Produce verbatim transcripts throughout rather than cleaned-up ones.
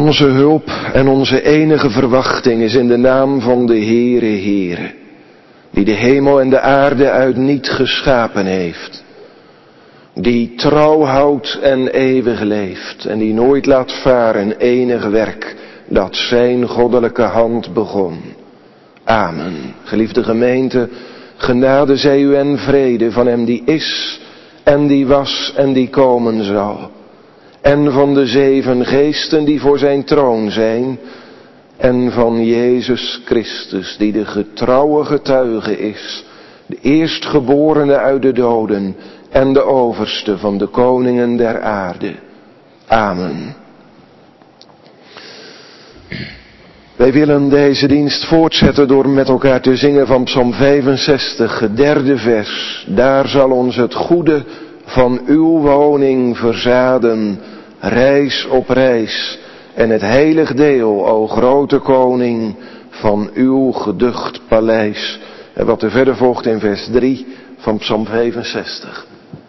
Onze hulp en onze enige verwachting is in de naam van de Heere Heere, die de hemel en de aarde uit niet geschapen heeft, die trouw houdt en eeuwig leeft en die nooit laat varen enig werk dat zijn goddelijke hand begon. Amen. Geliefde gemeente, genade zij u en vrede van hem die is en die was en die komen zal. En van de zeven geesten die voor zijn troon zijn. En van Jezus Christus die de getrouwe getuige is. De eerstgeborene uit de doden en de overste van de koningen der aarde. Amen. Wij willen deze dienst voortzetten door met elkaar te zingen van Psalm vijfenzestig, het derde vers. Daar zal ons het goede van uw woning verzaden, reis op reis, en het heilig deel, o grote koning, van uw geducht paleis. En wat er verder volgt in vers drie van Psalm vijfenzestig.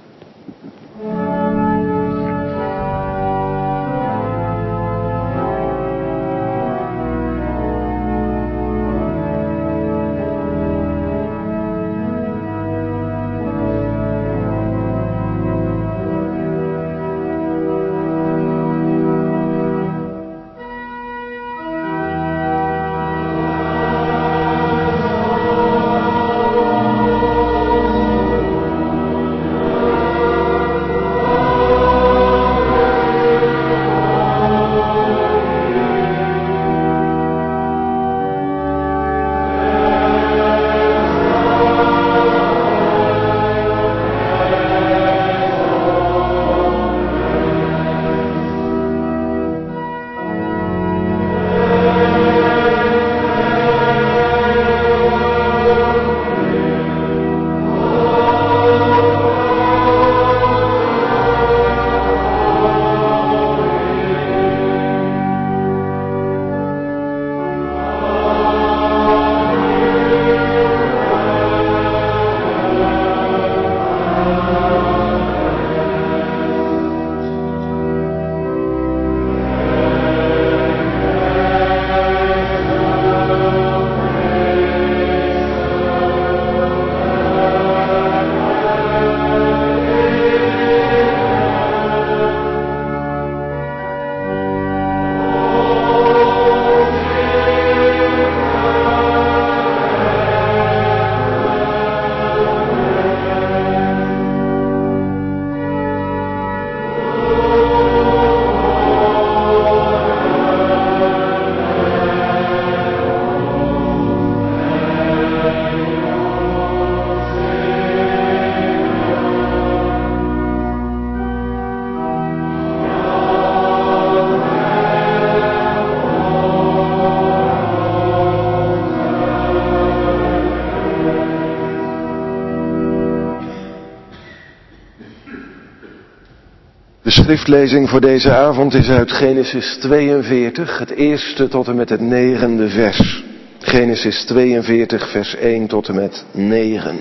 De schriftlezing voor deze avond is uit Genesis tweeënveertig, het eerste tot en met het negende vers. Genesis tweeënveertig, vers één tot en met negen.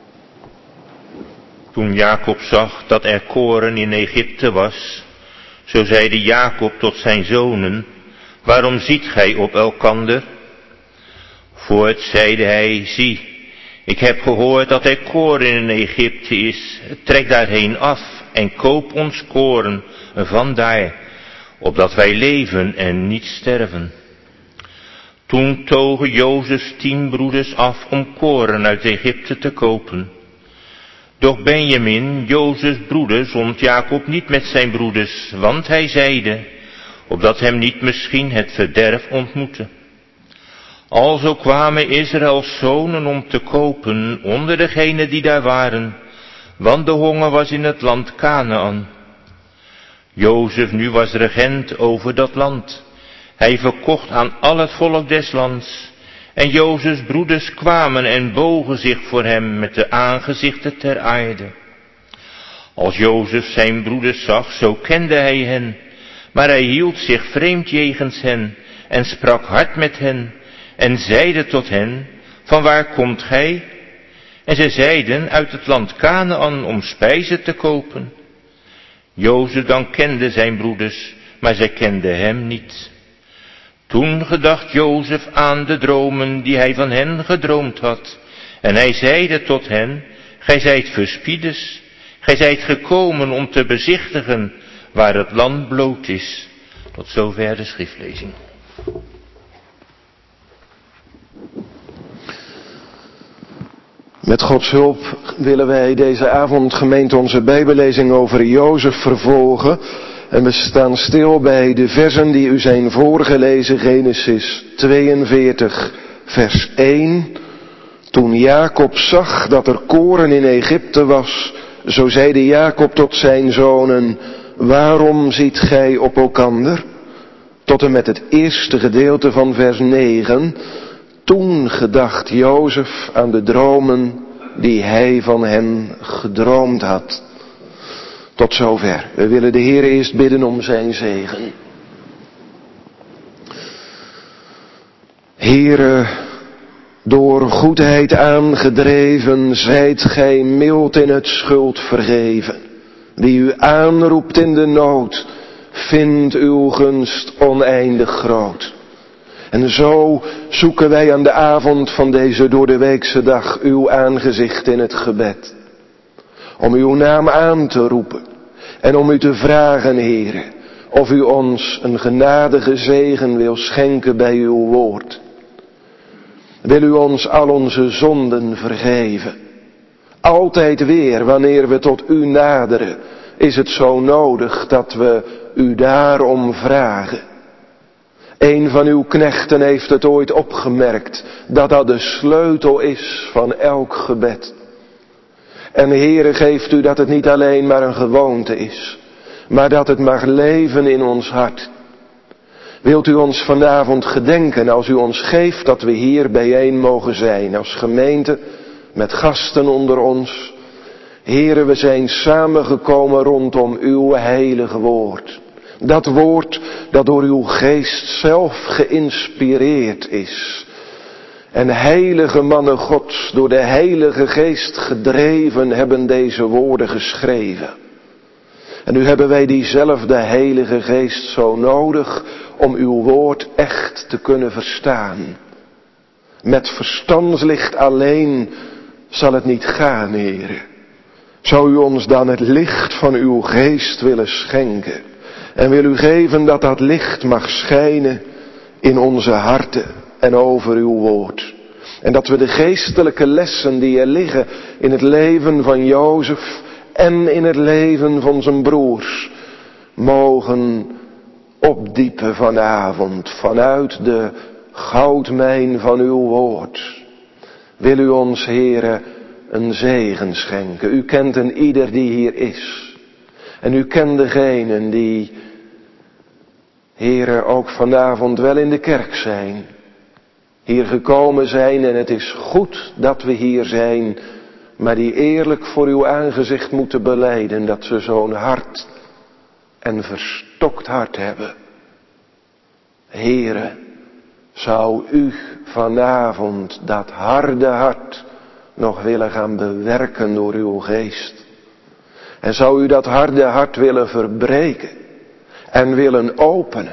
Toen Jacob zag dat er koren in Egypte was, zo zeide Jacob tot zijn zonen, waarom ziet gij op elkander? Voort zeide hij, zie, ik heb gehoord dat er koren in Egypte is, trek daarheen af en koop ons koren vandaar, opdat wij leven en niet sterven. Toen togen Jozefs tien broeders af om koren uit Egypte te kopen. Doch Benjamin, Jozefs broeder, zond Jacob niet met zijn broeders, want hij zeide, opdat hem niet misschien het verderf ontmoette. Alzo kwamen Israëls zonen om te kopen onder degenen die daar waren, want de honger was in het land Kanaan. Jozef nu was regent over dat land. Hij verkocht aan al het volk des lands. En Jozefs broeders kwamen en bogen zich voor hem met de aangezichten ter aarde. Als Jozef zijn broeders zag, zo kende hij hen, maar hij hield zich vreemd jegens hen en sprak hard met hen en zeide tot hen, van waar komt gij? En zij zeiden, uit het land Kanaan om spijzen te kopen. Jozef dan kende zijn broeders, maar zij kenden hem niet. Toen gedacht Jozef aan de dromen die hij van hen gedroomd had. En hij zeide tot hen, gij zijt verspieders, gij zijt gekomen om te bezichtigen waar het land bloot is. Tot zover de schriftlezing. Met Gods hulp willen wij deze avond, gemeente, onze bijbellezing over Jozef vervolgen. En we staan stil bij de versen die u zijn voorgelezen, Genesis tweeënveertig, vers één. Toen Jacob zag dat er koren in Egypte was, zo zeide Jacob tot zijn zonen, waarom ziet gij op elkander? Tot en met het eerste gedeelte van vers negen. Toen gedacht Jozef aan de dromen die hij van hen gedroomd had. Tot zover. We willen de Heer eerst bidden om zijn zegen. Heere, door goedheid aangedreven, zijt gij mild in het schuld vergeven. Wie u aanroept in de nood, vindt uw gunst oneindig groot. En zo zoeken wij aan de avond van deze doordeweekse dag uw aangezicht in het gebed. Om uw naam aan te roepen en om u te vragen, Heere, of u ons een genadige zegen wil schenken bij uw woord. Wil u ons al onze zonden vergeven. Altijd weer, wanneer we tot u naderen, is het zo nodig dat we u daarom vragen. Een van uw knechten heeft het ooit opgemerkt, dat dat de sleutel is van elk gebed. En Heere, geeft u dat het niet alleen maar een gewoonte is, maar dat het mag leven in ons hart. Wilt u ons vanavond gedenken als u ons geeft dat we hier bijeen mogen zijn als gemeente met gasten onder ons. Heere, we zijn samengekomen rondom uw heilige woord. Dat woord dat door uw geest zelf geïnspireerd is. En heilige mannen Gods, door de heilige geest gedreven, hebben deze woorden geschreven. En nu hebben wij diezelfde heilige geest zo nodig om uw woord echt te kunnen verstaan. Met verstandslicht alleen zal het niet gaan, Heere. Zou u ons dan het licht van uw geest willen schenken? En wil u geven dat dat licht mag schijnen in onze harten en over uw woord. En dat we de geestelijke lessen die er liggen in het leven van Jozef en in het leven van zijn broers mogen opdiepen vanavond vanuit de goudmijn van uw woord. Wil u ons, Heere, een zegen schenken. U kent een ieder die hier is. En u kent degenen die, Heere, ook vanavond wel in de kerk zijn. Hier gekomen zijn en het is goed dat we hier zijn. Maar die eerlijk voor uw aangezicht moeten belijden dat ze zo'n hart en verstokt hart hebben. Heere, zou u vanavond dat harde hart nog willen gaan bewerken door uw geest. En zou u dat harde hart willen verbreken en willen openen.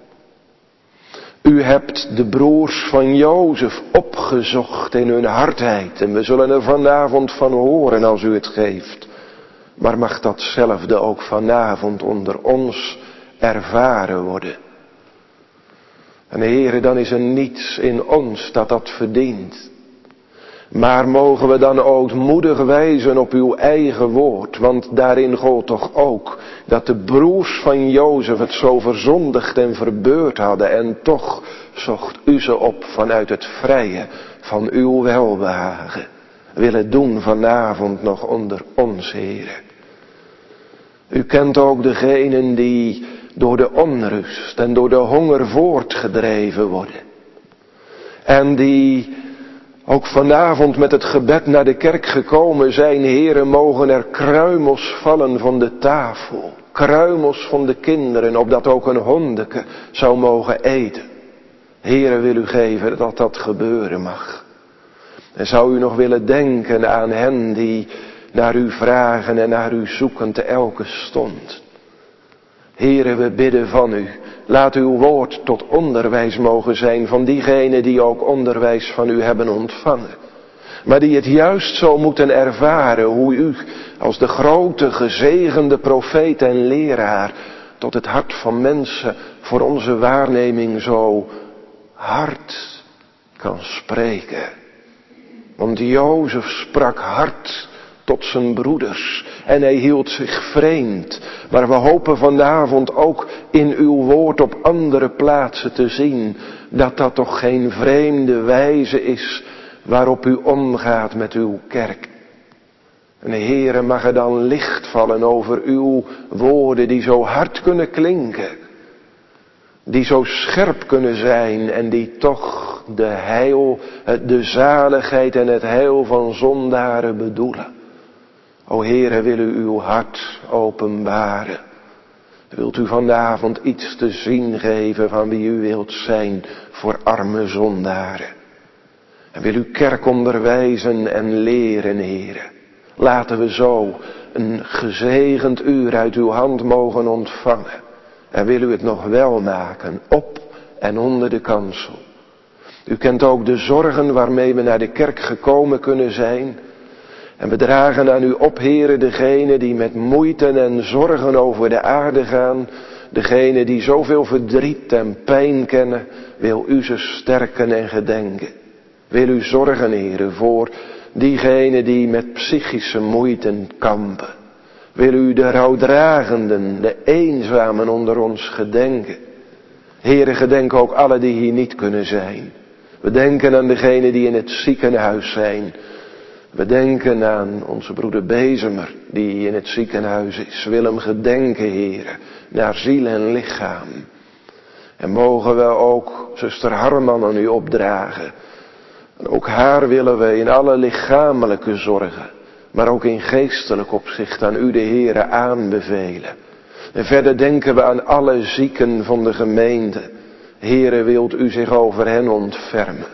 U hebt de broers van Jozef opgezocht in hun hardheid. En we zullen er vanavond van horen als u het geeft. Maar mag datzelfde ook vanavond onder ons ervaren worden. En Heere, dan is er niets in ons dat dat verdient. Maar mogen we dan ootmoedig wijzen op uw eigen woord. Want daarin gold toch ook dat de broers van Jozef het zo verzondigd en verbeurd hadden. En toch zocht u ze op vanuit het vrije van uw welbehagen. Willen doen vanavond nog onder ons, Heere. U kent ook degenen die door de onrust en door de honger voortgedreven worden. En die ook vanavond met het gebed naar de kerk gekomen zijn. Heere, mogen er kruimels vallen van de tafel. Kruimels van de kinderen, opdat ook een hondeke zou mogen eten. Heere, wil u geven dat dat gebeuren mag. En zou u nog willen denken aan hen die naar u vragen en naar u zoeken te elke stond. Heere, we bidden van u Laat uw woord tot onderwijs mogen zijn van diegenen die ook onderwijs van u hebben ontvangen. Maar die het juist zo moeten ervaren hoe u als de grote gezegende profeet en leraar tot het hart van mensen voor onze waarneming zo hard kan spreken. Want Jozef sprak hard tot zijn broeders en hij hield zich vreemd. Maar we hopen vanavond ook in uw woord op andere plaatsen te zien dat dat toch geen vreemde wijze is waarop u omgaat met uw kerk. En Heere, mag er dan licht vallen over uw woorden die zo hard kunnen klinken. Die zo scherp kunnen zijn en die toch de heil, de zaligheid en het heil van zondaren bedoelen. O Heere, wil u uw hart openbaren. Wilt u vanavond iets te zien geven van wie u wilt zijn voor arme zondaren. En wil uw kerk onderwijzen en leren, Heere. Laten we zo een gezegend uur uit uw hand mogen ontvangen. En wil u het nog wel maken, op en onder de kansel. U kent ook de zorgen waarmee we naar de kerk gekomen kunnen zijn. En we dragen aan u op, Heere, degenen die met moeite en zorgen over de aarde gaan. Degenen die zoveel verdriet en pijn kennen, wil u ze sterken en gedenken. Wil u zorgen, Heere, voor diegenen die met psychische moeiten kampen. Wil u de rouwdragenden, de eenzamen onder ons gedenken. Heere, gedenk ook alle die hier niet kunnen zijn. We denken aan degenen die in het ziekenhuis zijn. We denken aan onze broeder Bezemer die in het ziekenhuis is. Wil hem gedenken, Heere, naar ziel en lichaam. En mogen we ook zuster Harman aan u opdragen. En ook haar willen we in alle lichamelijke zorgen, maar ook in geestelijk opzicht aan u de Heere aanbevelen. En verder denken we aan alle zieken van de gemeente. Heere, wilt u zich over hen ontfermen.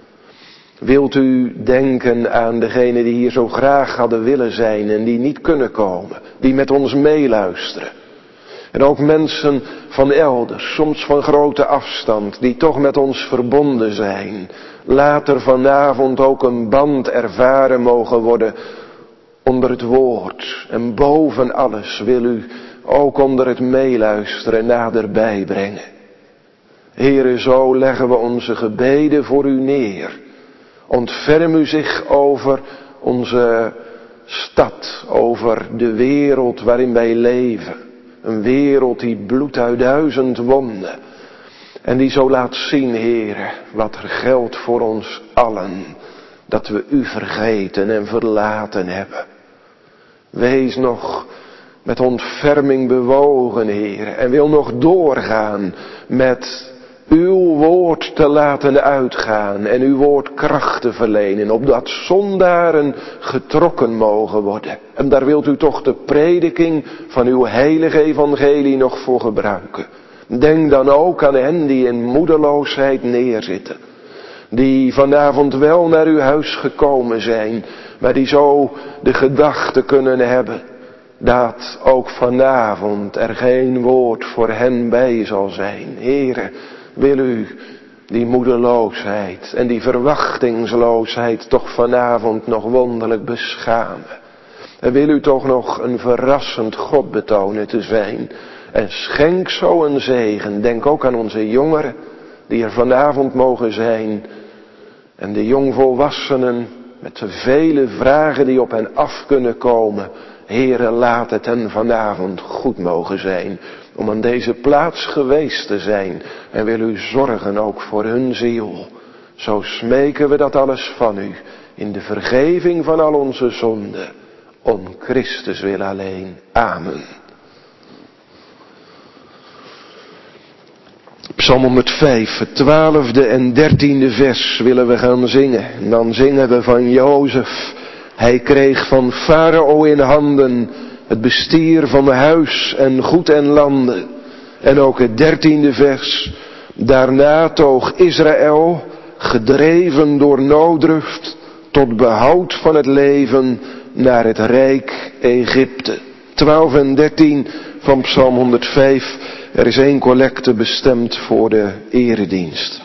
Wilt u denken aan degenen die hier zo graag hadden willen zijn en die niet kunnen komen. Die met ons meeluisteren. En ook mensen van elders, soms van grote afstand, die toch met ons verbonden zijn. Laat er vanavond ook een band ervaren mogen worden onder het woord. En boven alles wil u ook onder het meeluisteren naderbij brengen. Heere, zo leggen we onze gebeden voor u neer. Ontferm u zich over onze stad, over de wereld waarin wij leven. Een wereld die bloedt uit duizend wonden. En die zo laat zien, Heere, wat er geldt voor ons allen. Dat we u vergeten en verlaten hebben. Wees nog met ontferming bewogen, Heere. En wil nog doorgaan met uw woord te laten uitgaan. En uw woord kracht te verlenen. Opdat zondaren getrokken mogen worden. En daar wilt u toch de prediking van uw heilige evangelie nog voor gebruiken. Denk dan ook aan hen die in moedeloosheid neerzitten. Die vanavond wel naar uw huis gekomen zijn. Maar die zo de gedachte kunnen hebben. Dat ook vanavond er geen woord voor hen bij zal zijn. Heere, wil u die moedeloosheid en die verwachtingsloosheid toch vanavond nog wonderlijk beschamen. En wil u toch nog een verrassend God betonen te zijn. En schenk zo een zegen. Denk ook aan onze jongeren die er vanavond mogen zijn. En de jongvolwassenen met de vele vragen die op hen af kunnen komen. Heere, laat het hen vanavond goed mogen zijn. Om aan deze plaats geweest te zijn. En wil u zorgen ook voor hun ziel. Zo smeken we dat alles van u. In de vergeving van al onze zonden. Om Christus wil alleen. Amen. Psalm honderdvijf, het twaalfde en dertiende vers willen we gaan zingen. En dan zingen we van Jozef. Hij kreeg van Farao in handen het bestier van huis en goed en landen. En ook het dertiende vers. Daarna toog Israël, gedreven door nooddruft, tot behoud van het leven naar het rijk Egypte. twaalf en dertien van Psalm honderdvijf. Er is één collecte bestemd voor de eredienst.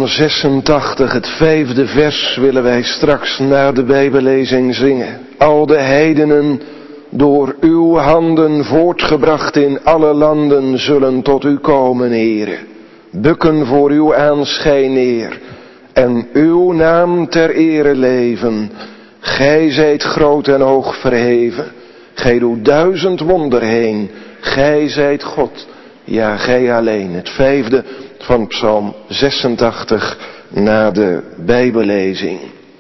Psalm zesentachtig, het vijfde vers, willen wij straks na de Bijbellezing zingen. Al de heidenen, door uw handen voortgebracht in alle landen, zullen tot u komen, Heere. Bukken voor uw aanschijn neer en uw naam ter ere leven. Gij zijt groot en hoog verheven. Gij doet duizend wonder heen. Gij zijt God, ja gij alleen. Het vijfde van Psalm zesentachtig na de Bijbellezing.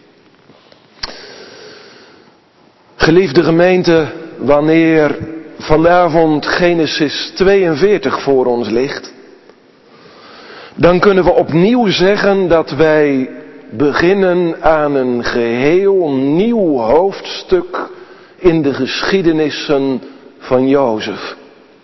Geliefde gemeente, wanneer vanavond Genesis tweeënveertig voor ons ligt, dan kunnen we opnieuw zeggen dat wij beginnen aan een geheel nieuw hoofdstuk in de geschiedenissen van Jozef.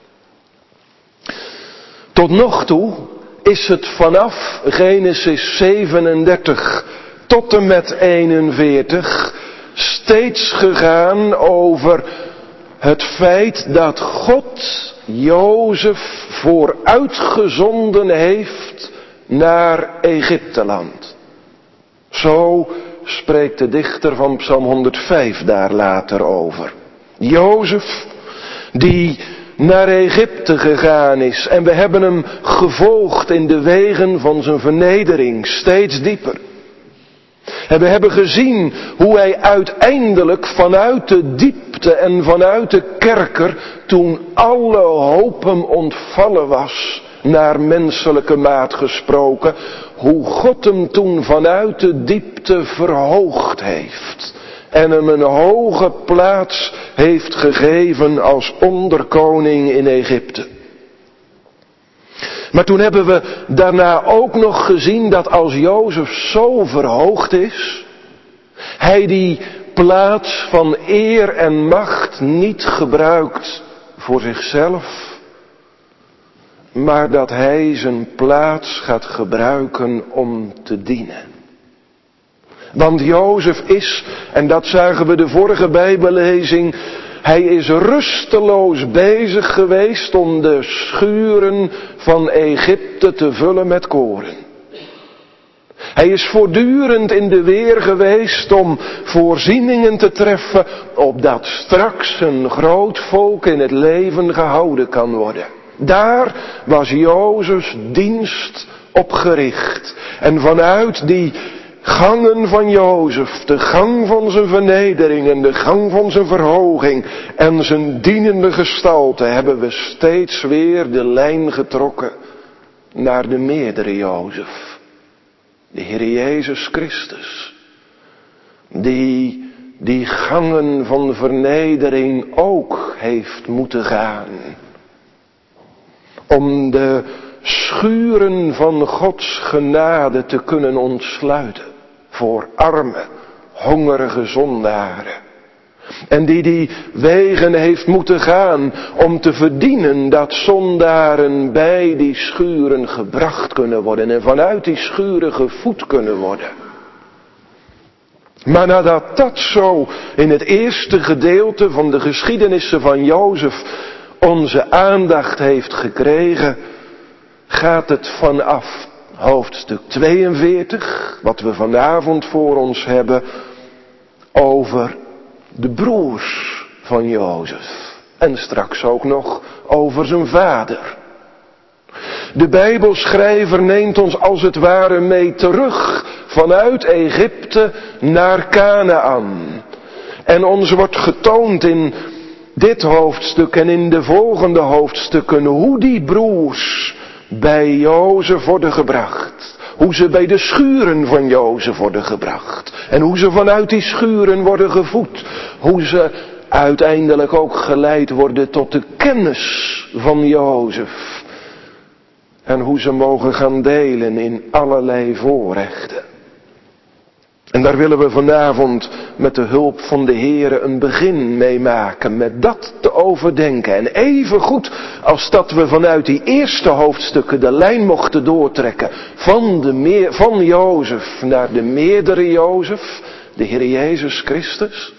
Tot nog toe is het vanaf Genesis zevenendertig tot en met eenenveertig steeds gegaan over het feit dat God Jozef vooruitgezonden heeft naar Egypteland. Zo spreekt de dichter van Psalm honderdvijf daar later over. Jozef die naar Egypte gegaan is en we hebben hem gevolgd in de wegen van zijn vernedering steeds dieper. En we hebben gezien hoe hij uiteindelijk vanuit de diepte en vanuit de kerker, toen alle hoop hem ontvallen was, naar menselijke maat gesproken, hoe God hem toen vanuit de diepte verhoogd heeft. En hem een hoge plaats heeft gegeven als onderkoning in Egypte. Maar toen hebben we daarna ook nog gezien dat als Jozef zo verhoogd is, hij die plaats van eer en macht niet gebruikt voor zichzelf, maar dat hij zijn plaats gaat gebruiken om te dienen. Want Jozef is, en dat zagen we de vorige Bijbellezing, hij is rusteloos bezig geweest om de schuren van Egypte te vullen met koren. Hij is voortdurend in de weer geweest om voorzieningen te treffen, opdat straks een groot volk in het leven gehouden kan worden. Daar was Jozefs dienst op gericht. En vanuit die gangen van Jozef, de gang van zijn vernedering en de gang van zijn verhoging en zijn dienende gestalte, hebben we steeds weer de lijn getrokken naar de meerdere Jozef. De Heer Jezus Christus, die die gangen van vernedering ook heeft moeten gaan, om de schuren van Gods genade te kunnen ontsluiten voor arme, hongerige zondaren. En die die wegen heeft moeten gaan om te verdienen dat zondaren bij die schuren gebracht kunnen worden en vanuit die schuren gevoed kunnen worden. Maar nadat dat zo in het eerste gedeelte van de geschiedenissen van Jozef onze aandacht heeft gekregen, gaat het vanaf hoofdstuk tweeënveertig, wat we vanavond voor ons hebben, over de broers van Jozef. En straks ook nog over zijn vader. De Bijbelschrijver neemt ons als het ware mee terug vanuit Egypte naar Kanaan. En ons wordt getoond in dit hoofdstuk en in de volgende hoofdstukken hoe die broers bij Jozef worden gebracht. Hoe ze bij de schuren van Jozef worden gebracht. En hoe ze vanuit die schuren worden gevoed. Hoe ze uiteindelijk ook geleid worden tot de kennis van Jozef. En hoe ze mogen gaan delen in allerlei voorrechten. En daar willen we vanavond met de hulp van de Heere een begin mee maken, met dat te overdenken. En even goed als dat we vanuit die eerste hoofdstukken de lijn mochten doortrekken van, de meer, van Jozef naar de meerdere Jozef, de Heer Jezus Christus.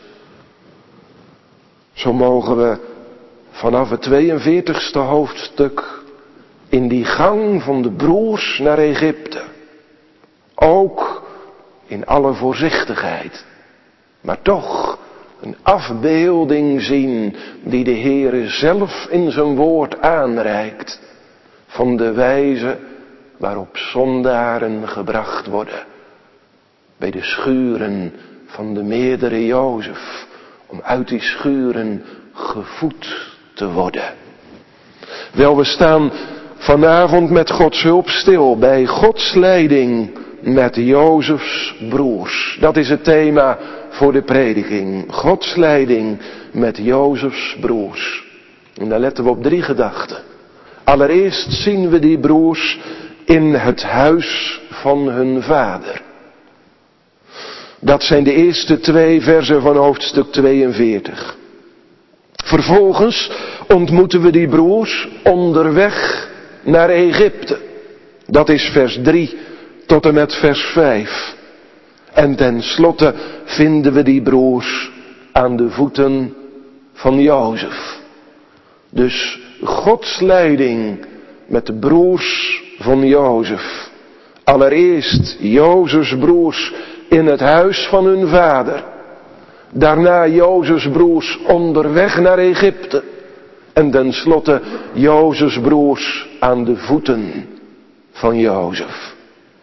Zo mogen we vanaf het tweeënveertigste hoofdstuk in die gang van de broers naar Egypte Ook in alle voorzichtigheid. Maar toch een afbeelding zien die de Heere zelf in zijn woord aanreikt. Van de wijze waarop zondaren gebracht worden. Bij de schuren van de meerdere Jozef. Om uit die schuren gevoed te worden. Wel, we staan vanavond met Gods hulp stil bij Gods leiding met Jozefs broers. Dat is het thema voor de prediking. Gods leiding met Jozefs broers. En daar letten we op drie gedachten. Allereerst zien we die broers in het huis van hun vader. Dat zijn de eerste twee versen van hoofdstuk tweeënveertig. Vervolgens ontmoeten we die broers onderweg naar Egypte. Dat is vers drie tot en met vers vijf. En tenslotte vinden we die broers aan de voeten van Jozef. Dus Gods leiding met de broers van Jozef. Allereerst Jozefs broers in het huis van hun vader. Daarna Jozefs broers onderweg naar Egypte. En tenslotte Jozefs broers aan de voeten van Jozef.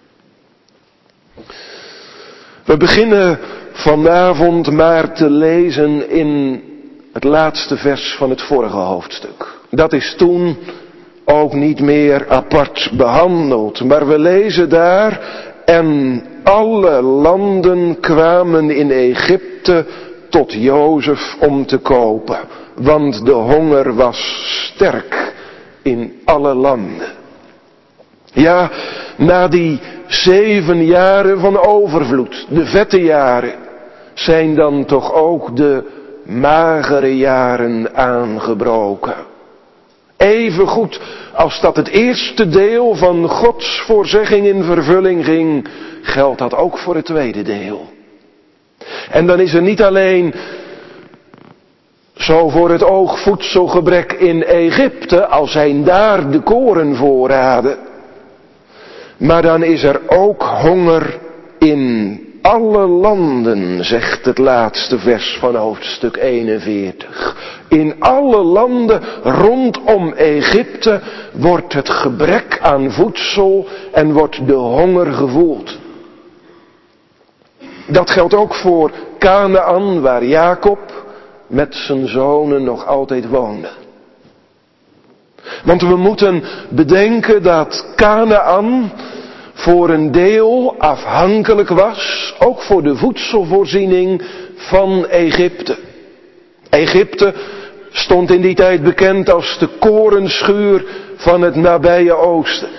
We beginnen vanavond maar te lezen in het laatste vers van het vorige hoofdstuk. Dat is toen ook niet meer apart behandeld. Maar we lezen daar: en alle landen kwamen in Egypte tot Jozef om te kopen. Want de honger was sterk in alle landen. Ja, na die zeven jaren van overvloed, de vette jaren, zijn dan toch ook de magere jaren aangebroken. Even goed als dat het eerste deel van Gods voorzegging in vervulling ging, geldt dat ook voor het tweede deel. En dan is er niet alleen zo voor het oog voedselgebrek in Egypte, al zijn daar de korenvoorraden. Maar dan is er ook honger in alle landen, zegt het laatste vers van hoofdstuk eenenveertig. In alle landen rondom Egypte wordt het gebrek aan voedsel en wordt de honger gevoeld. Dat geldt ook voor Kanaan, waar Jacob met zijn zonen nog altijd woonde. Want we moeten bedenken dat Kanaan voor een deel afhankelijk was, ook voor de voedselvoorziening van Egypte. Egypte stond in die tijd bekend als de korenschuur van het nabije oosten.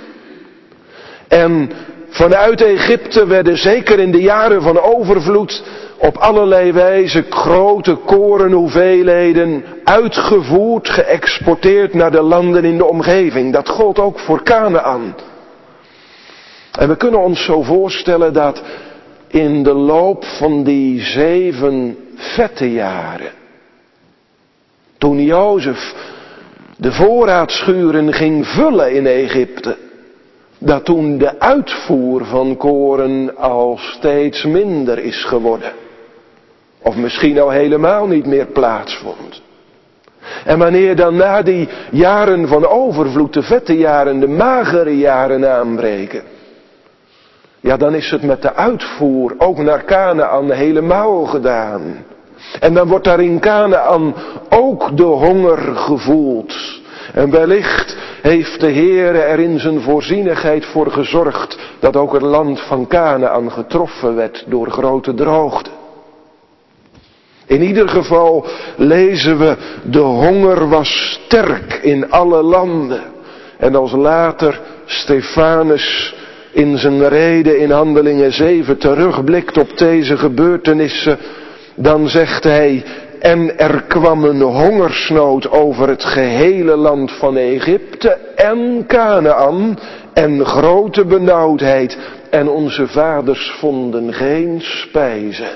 En vanuit Egypte werden zeker in de jaren van overvloed op allerlei wijze grote korenhoeveelheden uitgevoerd, geëxporteerd naar de landen in de omgeving. Dat gold ook voor Kanaan. En we kunnen ons zo voorstellen dat in de loop van die zeven vette jaren, toen Jozef de voorraadschuren ging vullen in Egypte, dat toen de uitvoer van koren al steeds minder is geworden. Of misschien al helemaal niet meer plaatsvond. En wanneer dan na die jaren van overvloed, de vette jaren, de magere jaren aanbreken, ja, dan is het met de uitvoer ook naar Kanaan helemaal gedaan. En dan wordt daar in Kanaan ook de honger gevoeld. En wellicht heeft de Heere er in zijn voorzienigheid voor gezorgd dat ook het land van Kanaan getroffen werd door grote droogte. In ieder geval lezen we, de honger was sterk in alle landen. En als later Stefanus in zijn rede in Handelingen zeven terugblikt op deze gebeurtenissen, dan zegt hij: en er kwam een hongersnood over het gehele land van Egypte en Kanaan en grote benauwdheid en onze vaders vonden geen spijze.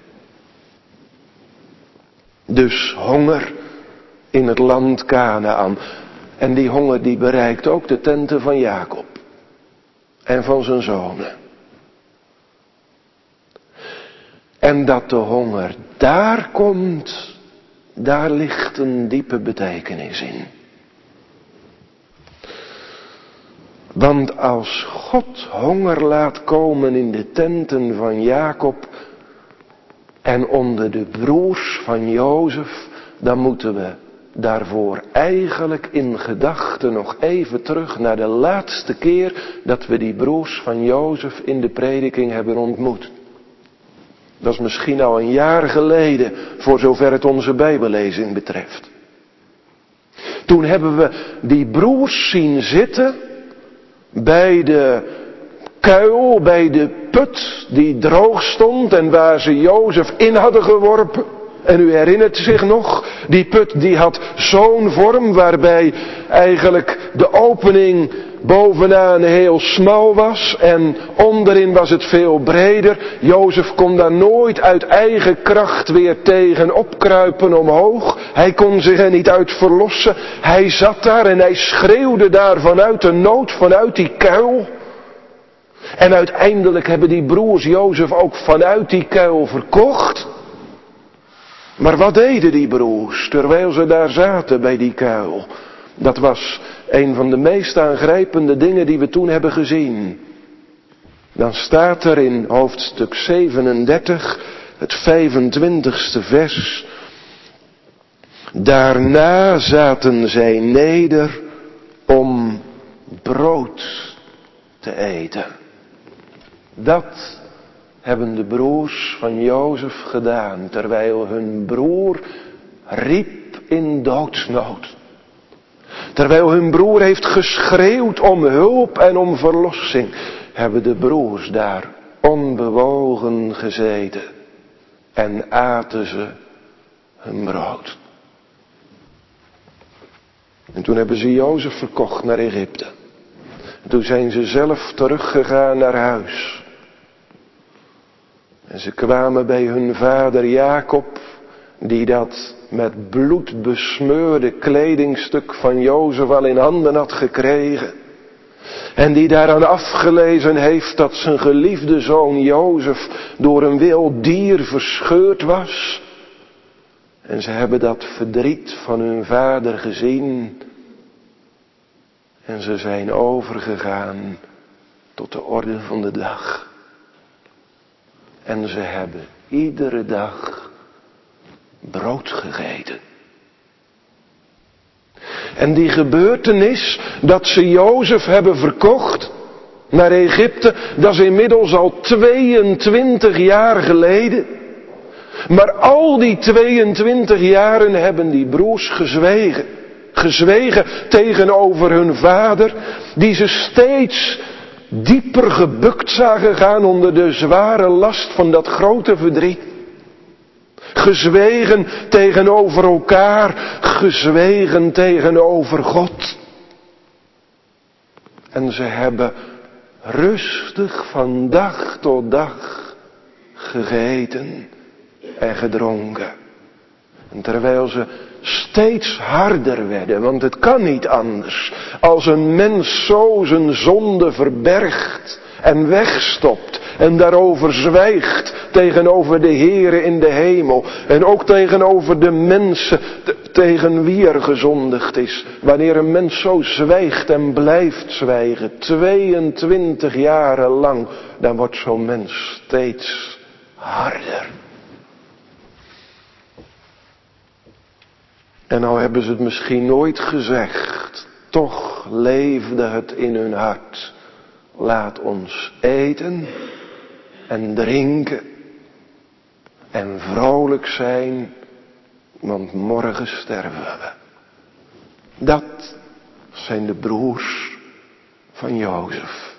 Dus honger in het land Kanaan. En die honger die bereikt ook de tenten van Jacob en van zijn zonen. En dat de honger daar komt, daar ligt een diepe betekenis in. Want als God honger laat komen in de tenten van Jacob en onder de broers van Jozef, dan moeten we daarvoor eigenlijk in gedachten nog even terug naar de laatste keer dat we die broers van Jozef in de prediking hebben ontmoet. Dat is misschien al een jaar geleden, voor zover het onze Bijbellezing betreft. Toen hebben we die broers zien zitten bij de kuil, bij de put die droog stond en waar ze Jozef in hadden geworpen. En u herinnert zich nog, die put die had zo'n vorm waarbij eigenlijk de opening bovenaan heel smal was en onderin was het veel breder. Jozef kon daar nooit uit eigen kracht weer tegen opkruipen omhoog. Hij kon zich er niet uit verlossen. Hij zat daar en hij schreeuwde daar vanuit de nood, vanuit die kuil. En uiteindelijk hebben die broers Jozef ook vanuit die kuil verkocht. Maar wat deden die broers terwijl ze daar zaten bij die kuil? Dat was een van de meest aangrijpende dingen die we toen hebben gezien. Dan staat er in hoofdstuk zevenendertig, het vijfentwintigste vers. Daarna zaten zij neder om brood te eten. Dat hebben de broers van Jozef gedaan, terwijl hun broer riep in doodsnood. Terwijl hun broer heeft geschreeuwd om hulp en om verlossing, hebben de broers daar onbewogen gezeten en aten ze hun brood. En toen hebben ze Jozef verkocht naar Egypte. En toen zijn ze zelf teruggegaan naar huis. En ze kwamen bij hun vader Jacob, die dat met bloed besmeurde kledingstuk van Jozef al in handen had gekregen. En die daaraan afgelezen heeft dat zijn geliefde zoon Jozef door een wild dier verscheurd was. En ze hebben dat verdriet van hun vader gezien. En ze zijn overgegaan tot de orde van de dag. En ze hebben iedere dag brood gegeten. En die gebeurtenis dat ze Jozef hebben verkocht naar Egypte, dat is inmiddels al tweeëntwintig jaar geleden. Maar al die tweeëntwintig jaren hebben die broers gezwegen. Gezwegen tegenover hun vader, die ze steeds dieper gebukt zagen gaan onder de zware last van dat grote verdriet. Gezwegen tegenover elkaar, gezwegen tegenover God. En ze hebben rustig van dag tot dag gegeten en gedronken. En terwijl ze steeds harder werden, want het kan niet anders. Als een mens zo zijn zonde verbergt en wegstopt en daarover zwijgt tegenover de Heere in de hemel. En ook tegenover de mensen tegen wie er gezondigd is. Wanneer een mens zo zwijgt en blijft zwijgen, tweeëntwintig jaren lang, dan wordt zo'n mens steeds harder. En nou hebben ze het misschien nooit gezegd, toch leefde het in hun hart. Laat ons eten en drinken en vrolijk zijn, want morgen sterven we. Dat zijn de broers van Jozef.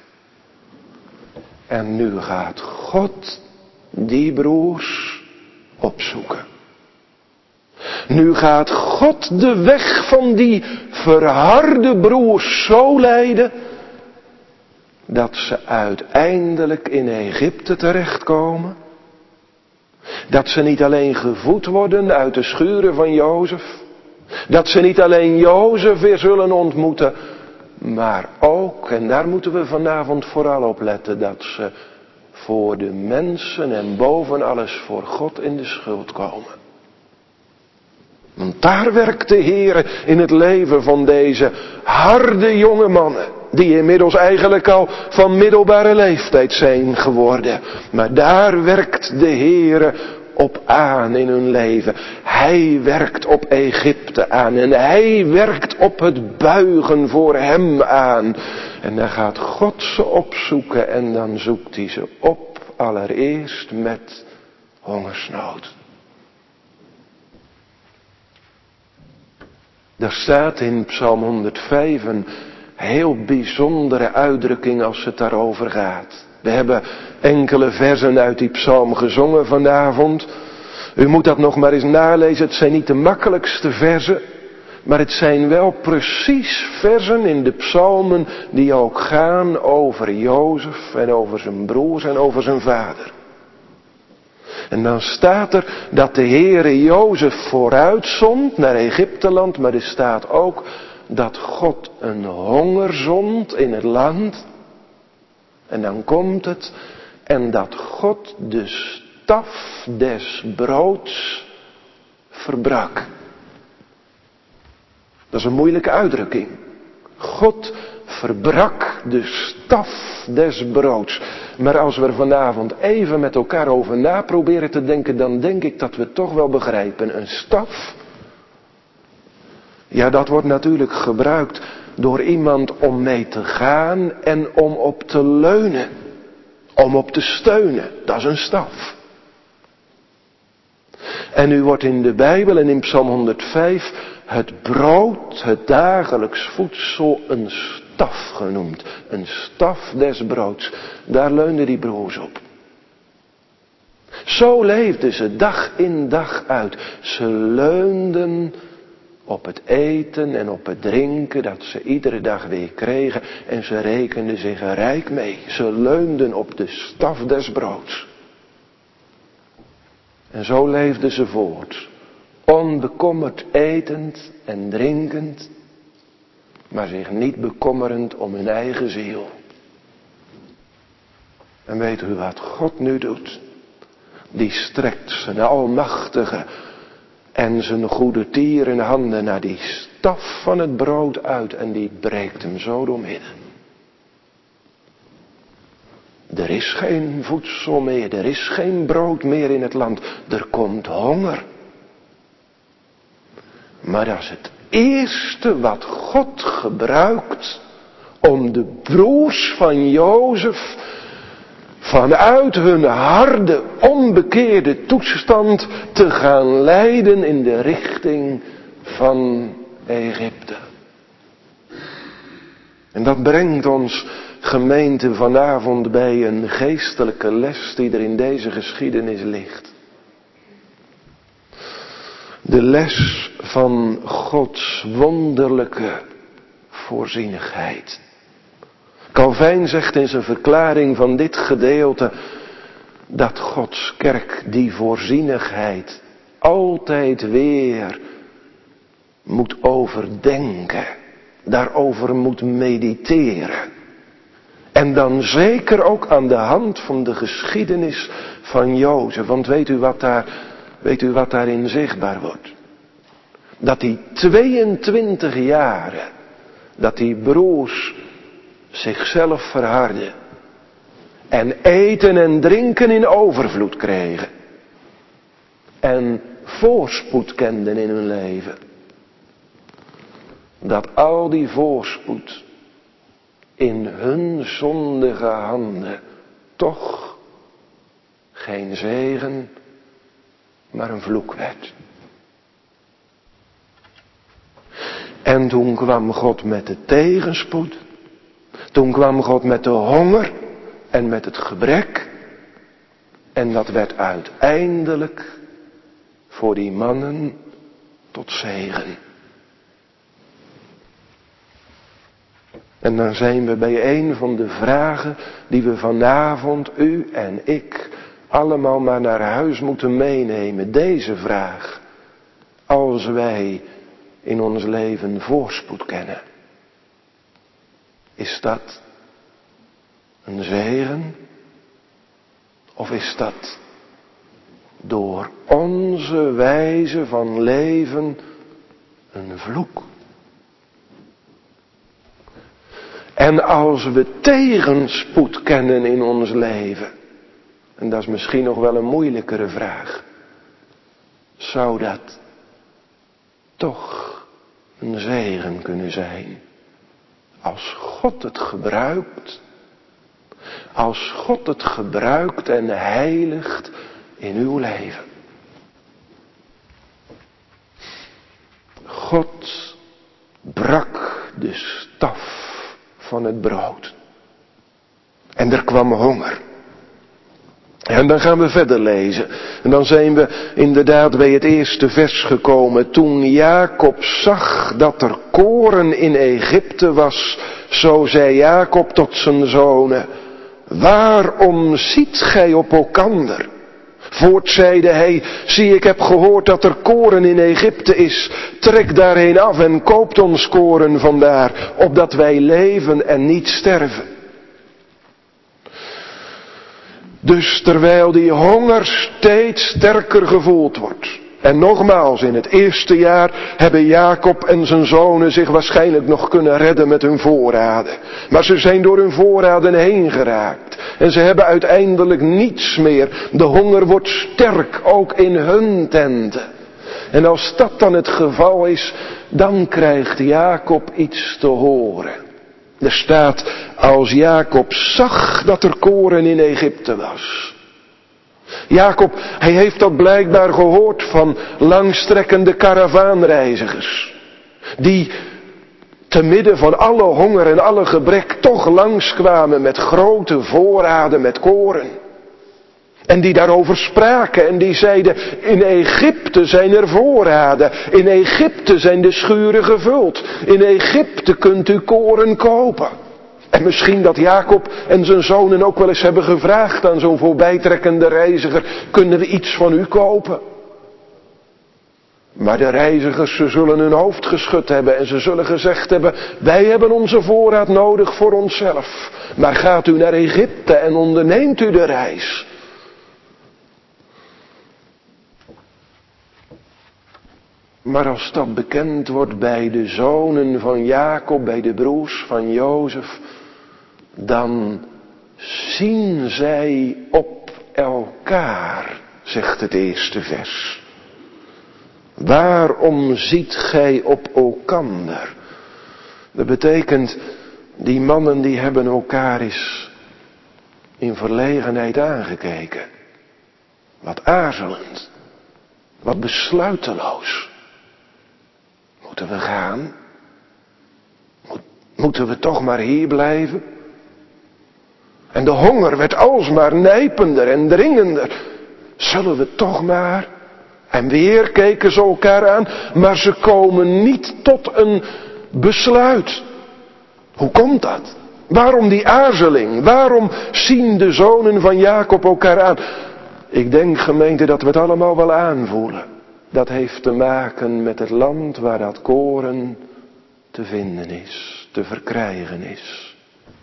En nu gaat God die broers opzoeken. Nu gaat God de weg van die verharde broers zo leiden, dat ze uiteindelijk in Egypte terechtkomen. Dat ze niet alleen gevoed worden uit de schuren van Jozef. Dat ze niet alleen Jozef weer zullen ontmoeten. Maar ook, en daar moeten we vanavond vooral op letten, dat ze voor de mensen en boven alles voor God in de schuld komen. Want daar werkt de Heer in het leven van deze harde jonge mannen. Die inmiddels eigenlijk al van middelbare leeftijd zijn geworden. Maar daar werkt de Heer op aan in hun leven. Hij werkt op Egypte aan. En hij werkt op het buigen voor hem aan. En dan gaat God ze opzoeken. En dan zoekt hij ze op allereerst met hongersnood. Daar staat in Psalm honderdvijf een heel bijzondere uitdrukking als het daarover gaat. We hebben enkele versen uit die psalm gezongen vanavond. U moet dat nog maar eens nalezen. Het zijn niet de makkelijkste versen. Maar het zijn wel precies versen in de psalmen die ook gaan over Jozef en over zijn broers en over zijn vader. En dan staat er dat de Heere Jozef vooruitzond naar Egypteland, maar er staat ook dat God een honger zond in het land. En dan komt het, en dat God de staf des broods verbrak. Dat is een moeilijke uitdrukking. God verbrak de staf des broods. Maar als we er vanavond even met elkaar over na proberen te denken, dan denk ik dat we het toch wel begrijpen. Een staf, ja, dat wordt natuurlijk gebruikt door iemand om mee te gaan en om op te leunen. Om op te steunen, dat is een staf. En nu wordt in de Bijbel en in Psalm honderdvijf het brood, het dagelijks voedsel, een staf genoemd. Een staf des broods. Daar leunden die broers op. Zo leefden ze dag in dag uit. Ze leunden op het eten en op het drinken dat ze iedere dag weer kregen. En ze rekenden zich er rijk mee. Ze leunden op de staf des broods. En zo leefden ze voort. Onbekommerd etend en drinkend. Maar zich niet bekommerend om hun eigen ziel. En weet u wat God nu doet? Die strekt zijn almachtige en zijn goede tieren handen naar die staf van het brood uit. En die breekt hem zo doormidden. Er is geen voedsel meer, er is geen brood meer in het land. Er komt honger. Maar dat is het eerste wat God gebruikt om de broers van Jozef vanuit hun harde, onbekeerde toestand te gaan leiden in de richting van Egypte. En dat brengt ons, gemeente, vanavond bij een geestelijke les die er in deze geschiedenis ligt. De les van Gods wonderlijke voorzienigheid. Calvijn zegt in zijn verklaring van dit gedeelte dat Gods kerk die voorzienigheid altijd weer moet overdenken. Daarover moet mediteren. En dan zeker ook aan de hand van de geschiedenis van Jozef. Want weet u wat daar, weet u wat daarin zichtbaar wordt? Dat die tweeëntwintig jaren, dat die broers zichzelf verharden. En eten en drinken in overvloed kregen. En voorspoed kenden in hun leven. Dat al die voorspoed in hun zondige handen toch geen zegen, maar een vloek werd. En toen kwam God met de tegenspoed. Toen kwam God met de honger en met het gebrek. En dat werd uiteindelijk voor die mannen tot zegen. En dan zijn we bij een van de vragen die we vanavond, u en ik, allemaal maar naar huis moeten meenemen. Deze vraag. Als wij in ons leven voorspoed kennen. Is dat een zegen Of is dat door onze wijze van leven een vloek? En als we tegenspoed kennen in ons leven, en dat is misschien nog wel een moeilijkere vraag, zou dat toch een zegen kunnen zijn? Als God het gebruikt, als God het gebruikt en heiligt in uw leven. God brak de staf van het brood. En er kwam honger. En dan gaan we verder lezen. En dan zijn we inderdaad bij het eerste vers gekomen. Toen Jacob zag dat er koren in Egypte was, zo zei Jacob tot zijn zonen: waarom ziet gij op elkander? Voort zeide hij: zie, ik heb gehoord dat er koren in Egypte is. Trek daarheen af en koopt ons koren vandaar, opdat wij leven en niet sterven. Dus terwijl die honger steeds sterker gevoeld wordt. En nogmaals, in het eerste jaar hebben Jacob en zijn zonen zich waarschijnlijk nog kunnen redden met hun voorraden. Maar ze zijn door hun voorraden heen geraakt. En ze hebben uiteindelijk niets meer. De honger wordt sterk, ook in hun tenten. En als dat dan het geval is, dan krijgt Jacob iets te horen. Er staat, als Jacob zag dat er koren in Egypte was. Jacob, hij heeft dat blijkbaar gehoord van langstrekkende karavaanreizigers. Die te midden van alle honger en alle gebrek toch langskwamen met grote voorraden met koren. En die daarover spraken en die zeiden: in Egypte zijn er voorraden. In Egypte zijn de schuren gevuld. In Egypte kunt u koren kopen. En misschien dat Jacob en zijn zonen ook wel eens hebben gevraagd aan zo'n voorbijtrekkende reiziger: kunnen we iets van u kopen? Maar de reizigers, ze zullen hun hoofd geschud hebben en ze zullen gezegd hebben: wij hebben onze voorraad nodig voor onszelf. Maar gaat u naar Egypte en onderneemt u de reis. Maar als dat bekend wordt bij de zonen van Jacob, bij de broers van Jozef, dan zien zij op elkaar, zegt het eerste vers. Waarom ziet gij op elkander? Dat betekent, die mannen die hebben elkaar eens in verlegenheid aangekeken. Wat aarzelend, wat besluiteloos. Moeten we gaan? Mo- moeten we toch maar hier blijven? En de honger werd alsmaar nijpender en dringender. Zullen we toch maar? En weer keken ze elkaar aan, maar ze komen niet tot een besluit. Hoe komt dat? Waarom die aarzeling? Waarom zien de zonen van Jacob elkaar aan? Ik denk, gemeente, dat we het allemaal wel aanvoelen. Dat heeft te maken met het land waar dat koren te vinden is, te verkrijgen is.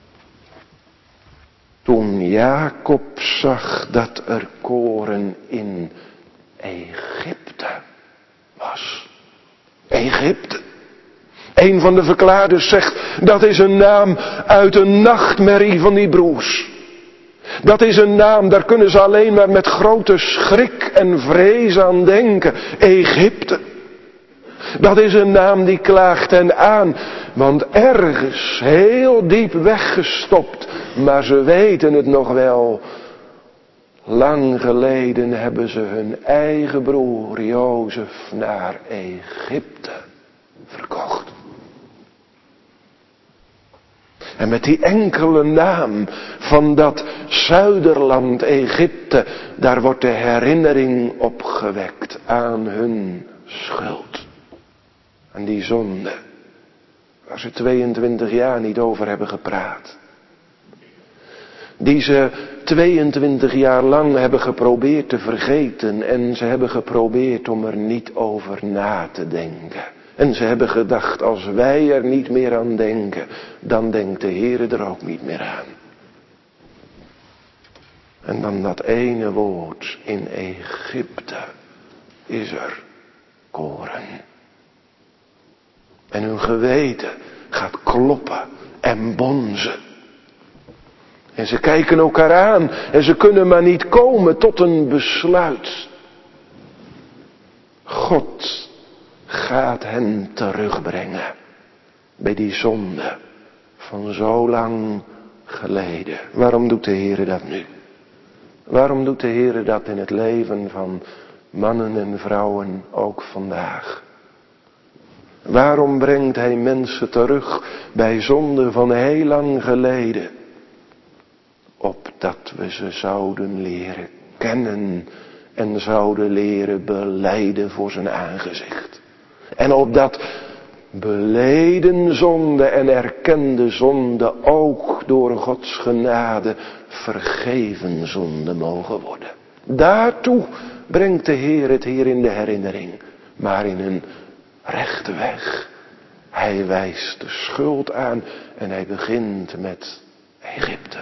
Toen Jacob zag dat er koren in Egypte was. Egypte. Een van de verklaarders zegt, dat is een naam uit een nachtmerrie van die broers. Dat is een naam, daar kunnen ze alleen maar met grote schrik en vrees aan denken. Egypte. Dat is een naam die klaagt hen aan. Want ergens, heel diep weggestopt, maar ze weten het nog wel. Lang geleden hebben ze hun eigen broer Jozef naar Egypte verkocht. En met die enkele naam van dat zuiderland Egypte, daar wordt de herinnering opgewekt aan hun schuld. Aan die zonde, waar ze tweeëntwintig jaar niet over hebben gepraat. Die ze tweeëntwintig jaar lang hebben geprobeerd te vergeten en ze hebben geprobeerd om er niet over na te denken. En ze hebben gedacht, als wij er niet meer aan denken, dan denkt de Heere er ook niet meer aan. En dan dat ene woord, in Egypte is er koren. En hun geweten gaat kloppen en bonzen. En ze kijken elkaar aan en ze kunnen maar niet komen tot een besluit. God gaat hen terugbrengen bij die zonde van zo lang geleden. Waarom doet de Heer dat nu? Waarom doet de Heer dat in het leven van mannen en vrouwen ook vandaag? Waarom brengt Hij mensen terug bij zonde van heel lang geleden? Opdat we ze zouden leren kennen en zouden leren belijden voor zijn aangezicht. En opdat beleden zonde en erkende zonde ook door Gods genade vergeven zonde mogen worden. Daartoe brengt de Heer het hier in de herinnering, maar in een rechte weg. Hij wijst de schuld aan en hij begint met Egypte.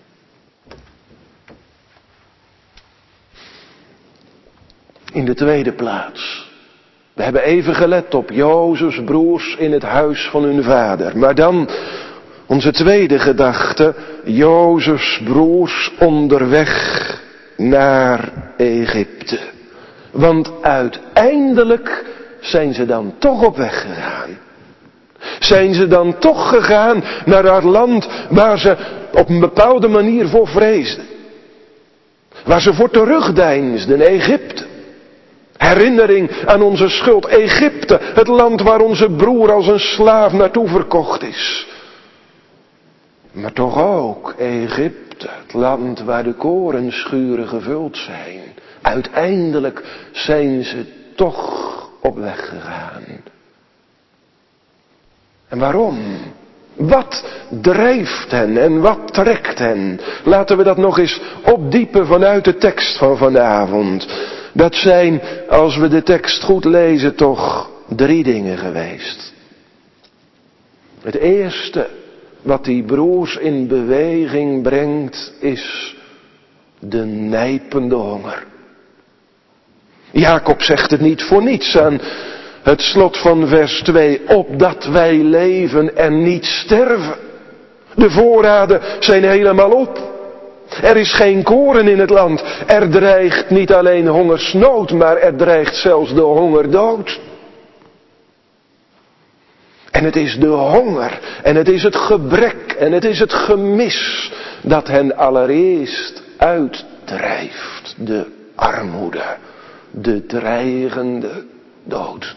In de tweede plaats. We hebben even gelet op Jozefs broers in het huis van hun vader. Maar dan onze tweede gedachte. Jozefs broers onderweg naar Egypte. Want uiteindelijk zijn ze dan toch op weg gegaan. Zijn ze dan toch gegaan naar dat land waar ze op een bepaalde manier voor vreesden. Waar ze voor terugdeinsden, Egypte. Herinnering aan onze schuld, Egypte, het land waar onze broer als een slaaf naartoe verkocht is. Maar toch ook Egypte, het land waar de korenschuren gevuld zijn. Uiteindelijk zijn ze toch op weg gegaan. En waarom? Wat drijft hen en wat trekt hen? Laten we dat nog eens opdiepen vanuit de tekst van vanavond. Dat zijn, als we de tekst goed lezen, toch drie dingen geweest. Het eerste wat die broers in beweging brengt is de nijpende honger. Jacob zegt het niet voor niets aan het slot van vers twee. Opdat wij leven en niet sterven. De voorraden zijn helemaal op. Er is geen koren in het land. Er dreigt niet alleen hongersnood, maar er dreigt zelfs de hongerdood. En het is de honger en het is het gebrek en het is het gemis dat hen allereerst uitdrijft. De armoede, de dreigende dood.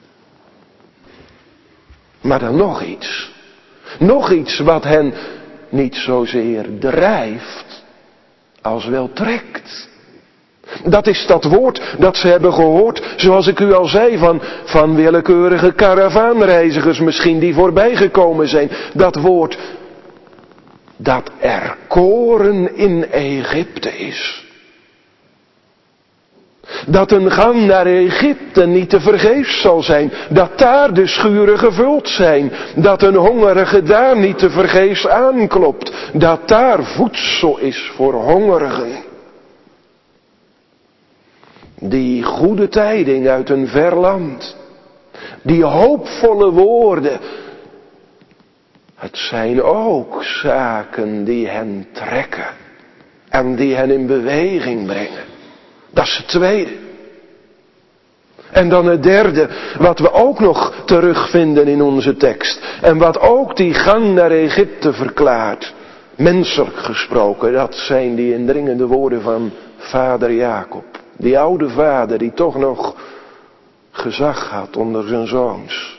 Maar dan nog iets. Nog iets wat hen niet zozeer drijft, als wel trekt. Dat is dat woord dat ze hebben gehoord, zoals ik u al zei, van, van willekeurige karavaanreizigers misschien die voorbijgekomen zijn. Dat woord dat er koren in Egypte is. Dat een gang naar Egypte niet te vergeefs zal zijn. Dat daar de schuren gevuld zijn. Dat een hongerige daar niet te vergeefs aanklopt. Dat daar voedsel is voor hongerigen. Die goede tijding uit een ver land. Die hoopvolle woorden. Het zijn ook zaken die hen trekken. En die hen in beweging brengen. Dat is het tweede. En dan het derde, wat we ook nog terugvinden in onze tekst. En wat ook die gang naar Egypte verklaart. Menselijk gesproken, dat zijn die indringende woorden van vader Jacob. Die oude vader die toch nog gezag had onder zijn zoons.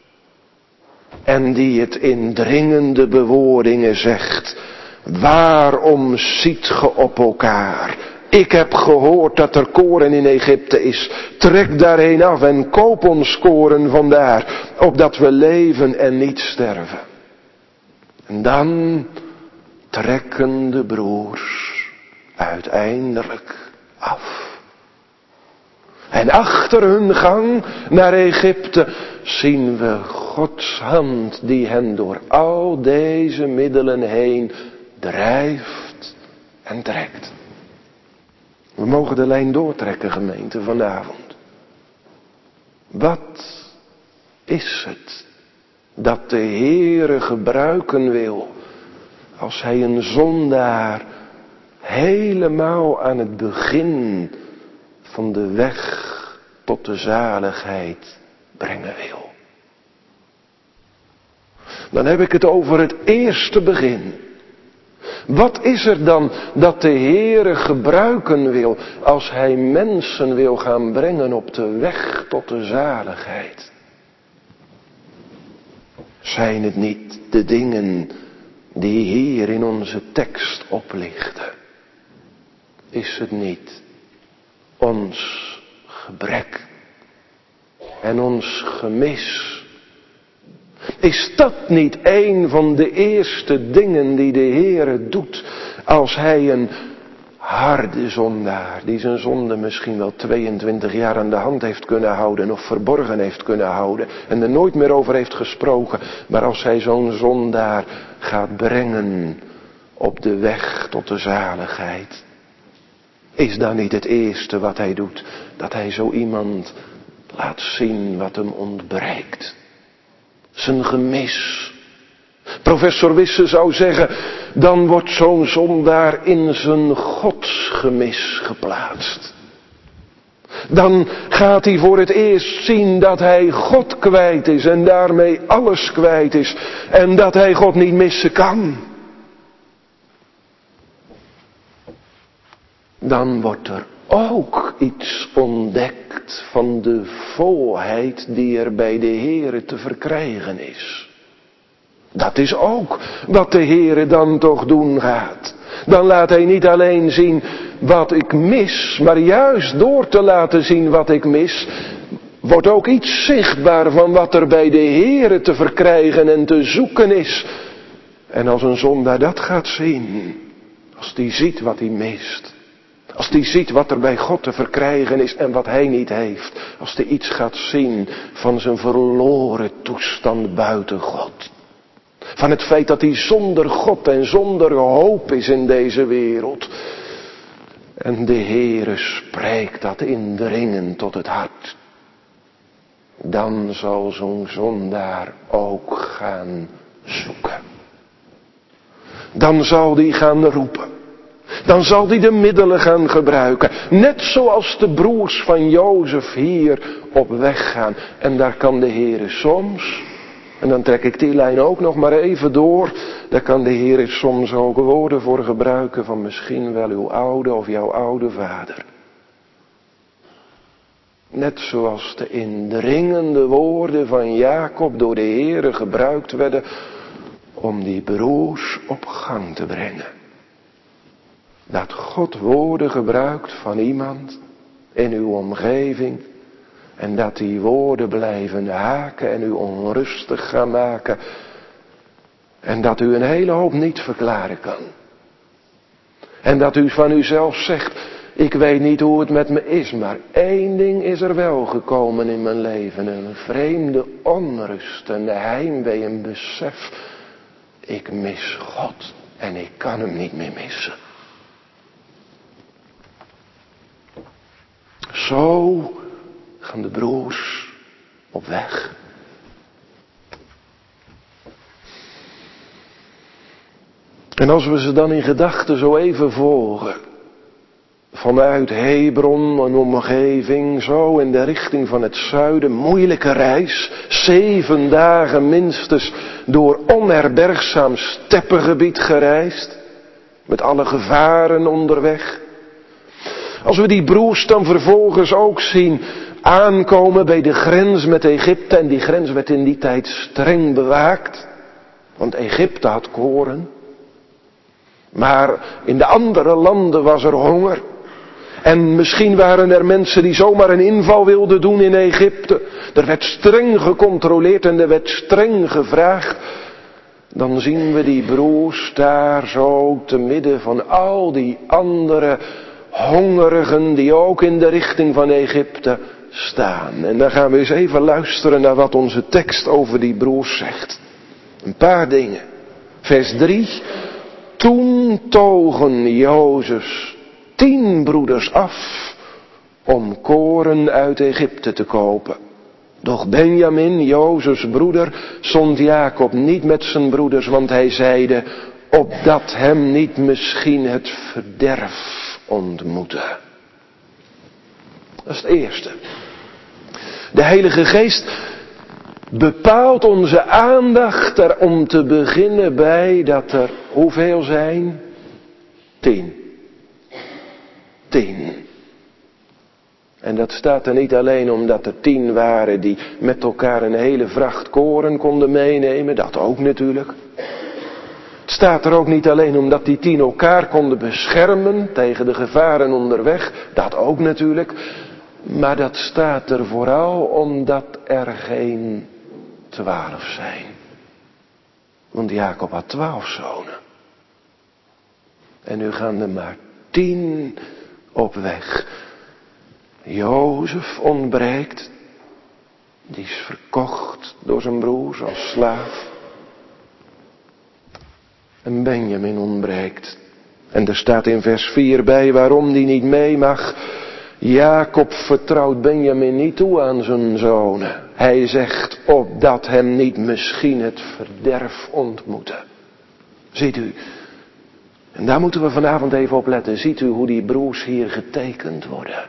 En die het in dringende bewoordingen zegt. Waarom ziet ge op elkaar? Ik heb gehoord dat er koren in Egypte is. Trek daarheen af en koop ons koren vandaar. Opdat we leven en niet sterven. En dan trekken de broers uiteindelijk af. En achter hun gang naar Egypte zien we Gods hand die hen door al deze middelen heen drijft en trekt. We mogen de lijn doortrekken, gemeente, vanavond. Wat is het dat de Heere gebruiken wil als hij een zondaar helemaal aan het begin van de weg tot de zaligheid brengen wil? Dan heb ik het over het eerste begin. Wat is er dan dat de Heere gebruiken wil als hij mensen wil gaan brengen op de weg tot de zaligheid? Zijn het niet de dingen die hier in onze tekst oplichten? Is het niet ons gebrek en ons gemis? Is dat niet een van de eerste dingen die de Heere doet als hij een harde zondaar, die zijn zonde misschien wel tweeëntwintig jaar aan de hand heeft kunnen houden of verborgen heeft kunnen houden en er nooit meer over heeft gesproken, maar als hij zo'n zondaar gaat brengen op de weg tot de zaligheid, is dan niet het eerste wat hij doet, dat hij zo iemand laat zien wat hem ontbreekt? Zijn gemis. Professor Wisse zou zeggen, dan wordt zo'n zondaar in zijn godsgemis geplaatst. Dan gaat hij voor het eerst zien dat hij God kwijt is en daarmee alles kwijt is en dat hij God niet missen kan. Dan wordt er ook iets ontdekt van de volheid die er bij de Heere te verkrijgen is. Dat is ook wat de Heere dan toch doen gaat. Dan laat hij niet alleen zien wat ik mis, maar juist door te laten zien wat ik mis, wordt ook iets zichtbaar van wat er bij de Heere te verkrijgen en te zoeken is. En als een zondaar dat gaat zien, als die ziet wat hij mist, als die ziet wat er bij God te verkrijgen is en wat hij niet heeft, als die iets gaat zien van zijn verloren toestand buiten God, van het feit dat hij zonder God en zonder hoop is in deze wereld, en de Heere spreekt dat indringend tot het hart, dan zal zo'n zondaar ook gaan zoeken. Dan zal die gaan roepen. Dan zal die de middelen gaan gebruiken. Net zoals de broers van Jozef hier op weg gaan. En daar kan de Heere soms, en dan trek ik die lijn ook nog maar even door, daar kan de Heere soms ook woorden voor gebruiken van misschien wel uw oude of jouw oude vader. Net zoals de indringende woorden van Jacob door de Heere gebruikt werden om die broers op gang te brengen. Dat God woorden gebruikt van iemand in uw omgeving en dat die woorden blijven haken en u onrustig gaan maken en dat u een hele hoop niet verklaren kan. En dat u van uzelf zegt, ik weet niet hoe het met me is, maar één ding is er wel gekomen in mijn leven, een vreemde onrust, een heimwee, een besef, ik mis God en ik kan hem niet meer missen. Zo gaan de broers op weg. En als we ze dan in gedachten zo even volgen, vanuit Hebron en omgeving, zo in de richting van het zuiden, moeilijke reis, zeven dagen minstens door onherbergzaam steppengebied gereisd, met alle gevaren onderweg. Als we die broers dan vervolgens ook zien aankomen bij de grens met Egypte, en die grens werd in die tijd streng bewaakt, want Egypte had koren. Maar in de andere landen was er honger. En misschien waren er mensen die zomaar een inval wilden doen in Egypte. Er werd streng gecontroleerd en er werd streng gevraagd. Dan zien we die broers daar zo te midden van al die andere hongerigen die ook in de richting van Egypte staan. En dan gaan we eens even luisteren naar wat onze tekst over die broers zegt. Een paar dingen. Vers drie. Toen togen Jozef tien broeders af om koren uit Egypte te kopen. Doch Benjamin, Jozefs broeder, zond Jacob niet met zijn broeders, want hij zeide, opdat hem niet misschien het verderf ontmoette. Dat is het eerste. De Heilige Geest bepaalt onze aandacht er om te beginnen bij dat er hoeveel zijn? Tien. Tien. En dat staat er niet alleen omdat er tien waren die met elkaar een hele vracht koren konden meenemen, dat ook natuurlijk. Het staat er ook niet alleen omdat die tien elkaar konden beschermen tegen de gevaren onderweg, dat ook natuurlijk. Maar dat staat er vooral omdat er geen twaalf zijn. Want Jacob had twaalf zonen. En nu gaan er maar tien op weg. Jozef ontbreekt. Die is verkocht door zijn broers als slaaf. En Benjamin ontbreekt. En er staat in vers vier bij waarom die niet mee mag. Jacob vertrouwt Benjamin niet toe aan zijn zonen. Hij zegt opdat hem niet misschien het verderf ontmoette. Ziet u. En daar moeten we vanavond even op letten. Ziet u hoe die broers hier getekend worden.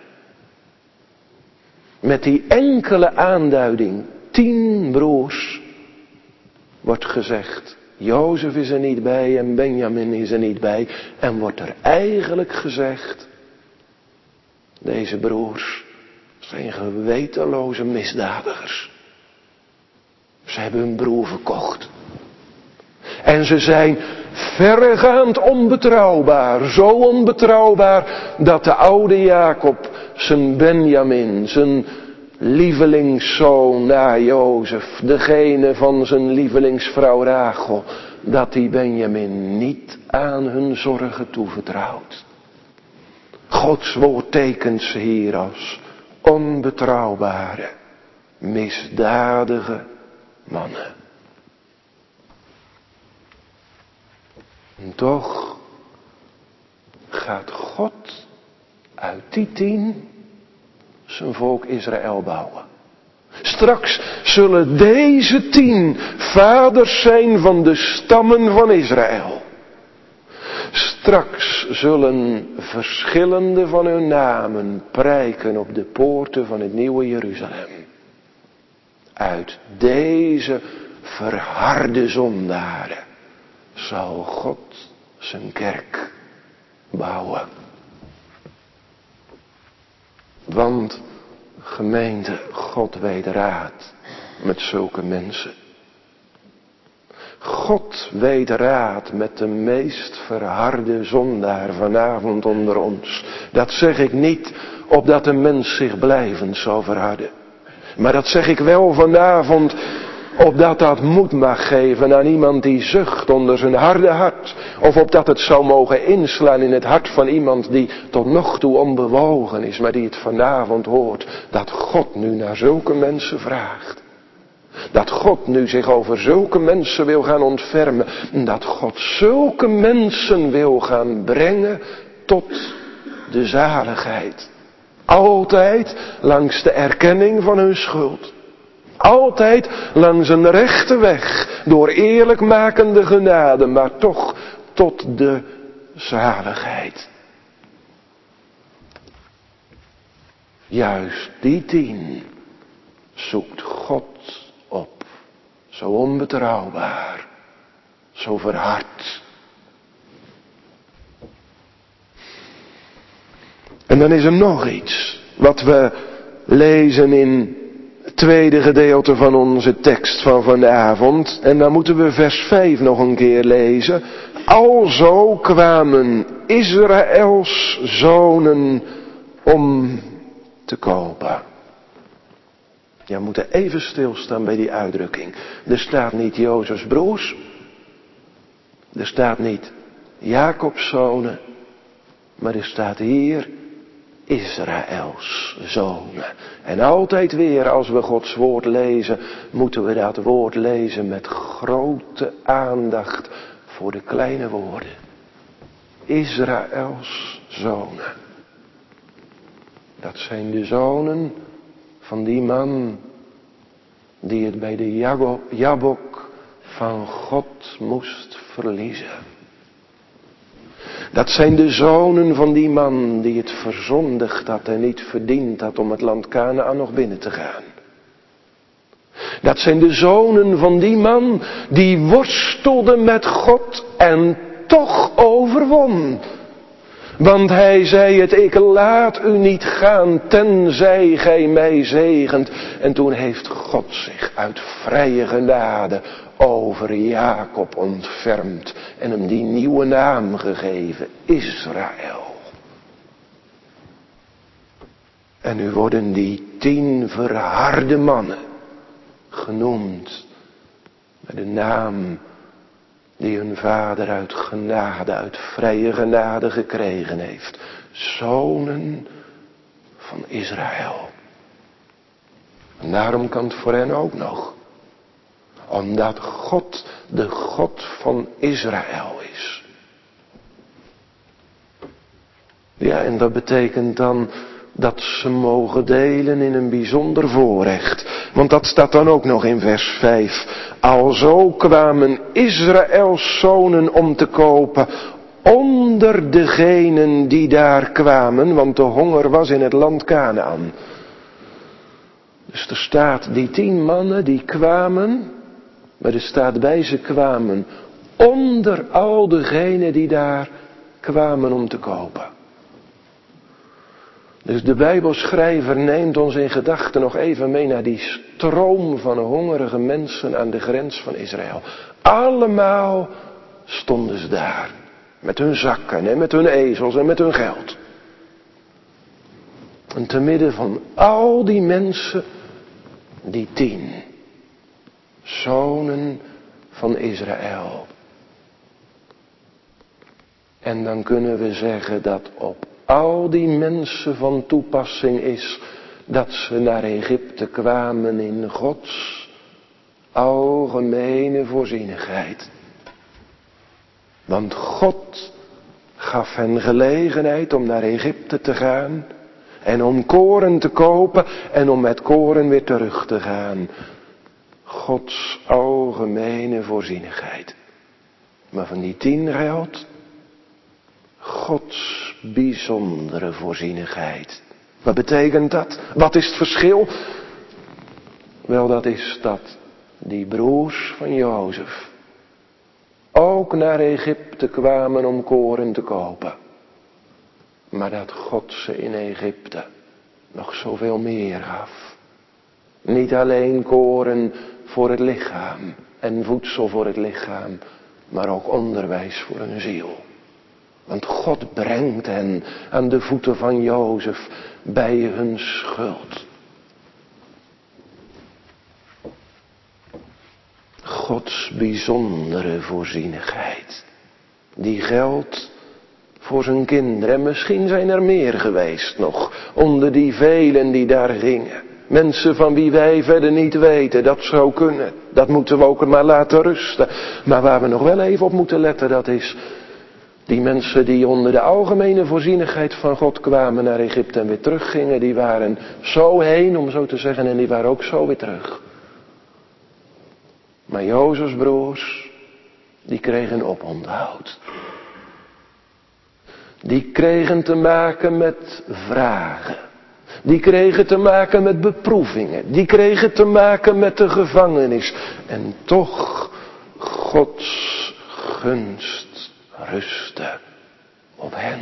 Met die enkele aanduiding, tien broers, wordt gezegd, Jozef is er niet bij en Benjamin is er niet bij. En wordt er eigenlijk gezegd, deze broers zijn gewetenloze misdadigers. Ze hebben hun broer verkocht. En ze zijn verregaand onbetrouwbaar. Zo onbetrouwbaar dat de oude Jacob zijn Benjamin, zijn lievelingszoon na Jozef, degene van zijn lievelingsvrouw Rachel, dat die Benjamin niet aan hun zorgen toevertrouwt. Gods woord tekent ze hier als onbetrouwbare, misdadige mannen. En toch gaat God uit die tien zijn volk Israël bouwen. Straks zullen deze tien vaders zijn van de stammen van Israël. Straks zullen verschillende van hun namen prijken op de poorten van het nieuwe Jeruzalem. Uit deze verharde zondaren zal God zijn kerk bouwen. Want gemeente, God weet raad met zulke mensen. God weet raad met de meest verharde zondaar vanavond onder ons. Dat zeg ik niet opdat een mens zich blijvend zal verharden. Maar dat zeg ik wel vanavond opdat dat moed mag geven aan iemand die zucht onder zijn harde hart. Of opdat het zou mogen inslaan in het hart van iemand die tot nog toe onbewogen is. Maar die het vanavond hoort dat God nu naar zulke mensen vraagt. Dat God nu zich over zulke mensen wil gaan ontfermen. En dat God zulke mensen wil gaan brengen tot de zaligheid. Altijd langs de erkenning van hun schuld. Altijd langs een rechte weg. Door eerlijkmakende genade. Maar toch tot de zaligheid. Juist die tien zoekt God op. Zo onbetrouwbaar. Zo verhard. En dan is er nog iets. Wat we lezen in het tweede gedeelte van onze tekst van vanavond. En dan moeten we vers vijf nog een keer lezen. Alzo kwamen Israëls zonen om te kopen. Ja, we moeten even stilstaan bij die uitdrukking. Er staat niet Jozefs broers. Er staat niet Jacobs zonen. Maar er staat hier Israëls zonen. En altijd weer als we Gods woord lezen, moeten we dat woord lezen met grote aandacht voor de kleine woorden. Israëls zonen. Dat zijn de zonen van die man die het bij de Jabok van God moest verliezen. Dat zijn de zonen van die man die het verzondigd had en niet verdiend had om het land Kanaan nog binnen te gaan. Dat zijn de zonen van die man die worstelde met God en toch overwon. Want hij zei het, ik laat u niet gaan tenzij gij mij zegent. En toen heeft God zich uit vrije genade over Jacob ontfermd en hem die nieuwe naam gegeven, Israël. En nu worden die tien verharde mannen genoemd met de naam die hun vader uit genade, uit vrije genade gekregen heeft. Zonen van Israël. En daarom kan het voor hen ook nog. Omdat God de God van Israël is. Ja, en dat betekent dan dat ze mogen delen in een bijzonder voorrecht. Want dat staat dan ook nog in vers vijf. Alzo kwamen Israëls zonen om te kopen onder degenen die daar kwamen, want de honger was in het land Kanaan. Dus er staat die tien mannen die kwamen, maar er staat bij ze kwamen onder al degenen die daar kwamen om te kopen. Dus de Bijbelschrijver neemt ons in gedachten nog even mee naar die stroom van hongerige mensen aan de grens van Israël. Allemaal stonden ze daar. Met hun zakken en met hun ezels en met hun geld. En te midden van al die mensen, die tien zonen van Israël. En dan kunnen we zeggen dat op al die mensen van toepassing is dat ze naar Egypte kwamen in Gods algemene voorzienigheid. Want God gaf hen gelegenheid om naar Egypte te gaan en om koren te kopen en om met koren weer terug te gaan. Gods algemene voorzienigheid. Maar van die tien geldt Gods bijzondere voorzienigheid. Wat betekent dat? Wat is het verschil? Wel, dat is dat die broers van Jozef ook naar Egypte kwamen om koren te kopen. Maar dat God ze in Egypte nog zoveel meer gaf. Niet alleen koren voor het lichaam en voedsel voor het lichaam, maar ook onderwijs voor hun ziel. Want God brengt hen aan de voeten van Jozef bij hun schuld. Gods bijzondere voorzienigheid. Die geldt voor zijn kinderen. En misschien zijn er meer geweest nog. Onder die velen die daar gingen. Mensen van wie wij verder niet weten. Dat zou kunnen. Dat moeten we ook maar laten rusten. Maar waar we nog wel even op moeten letten, dat is die mensen die onder de algemene voorzienigheid van God kwamen naar Egypte en weer teruggingen. Die waren zo heen, om zo te zeggen, en die waren ook zo weer terug. Maar Jozefs broers, die kregen oponthoud. Die kregen te maken met vragen. Die kregen te maken met beproevingen. Die kregen te maken met de gevangenis. En toch Gods gunst rustte op hen.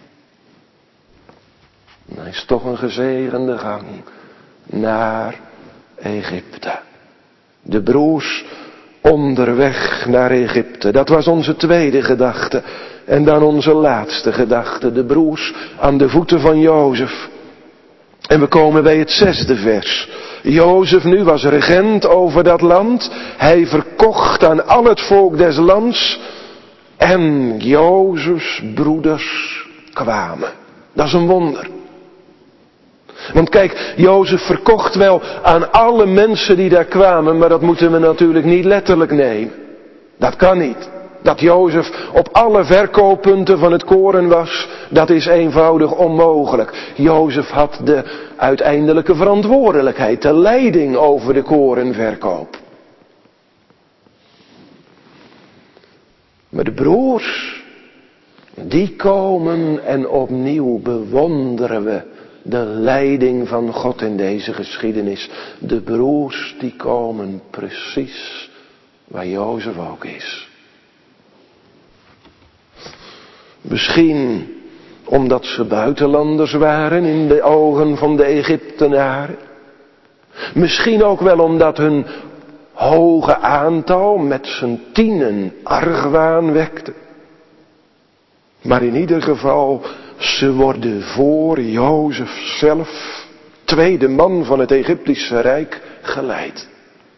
En hij is toch een gezegende gang naar Egypte. De broers onderweg naar Egypte. Dat was onze tweede gedachte. En dan onze laatste gedachte. De broers aan de voeten van Jozef. En we komen bij het zesde vers. Jozef nu was regent over dat land. Hij verkocht aan al het volk des lands. En Jozefs broeders kwamen. Dat is een wonder. Want kijk, Jozef verkocht wel aan alle mensen die daar kwamen, maar dat moeten we natuurlijk niet letterlijk nemen. Dat kan niet. Dat Jozef op alle verkooppunten van het koren was, dat is eenvoudig onmogelijk. Jozef had de uiteindelijke verantwoordelijkheid, de leiding over de korenverkoop. Maar de broers, die komen en opnieuw bewonderen we de leiding van God in deze geschiedenis. De broers die komen precies waar Jozef ook is. Misschien omdat ze buitenlanders waren in de ogen van de Egyptenaren. Misschien ook wel omdat hun hoge aantal met z'n tienen argwaan wekte. Maar in ieder geval, ze worden voor Jozef zelf, tweede man van het Egyptische Rijk, geleid.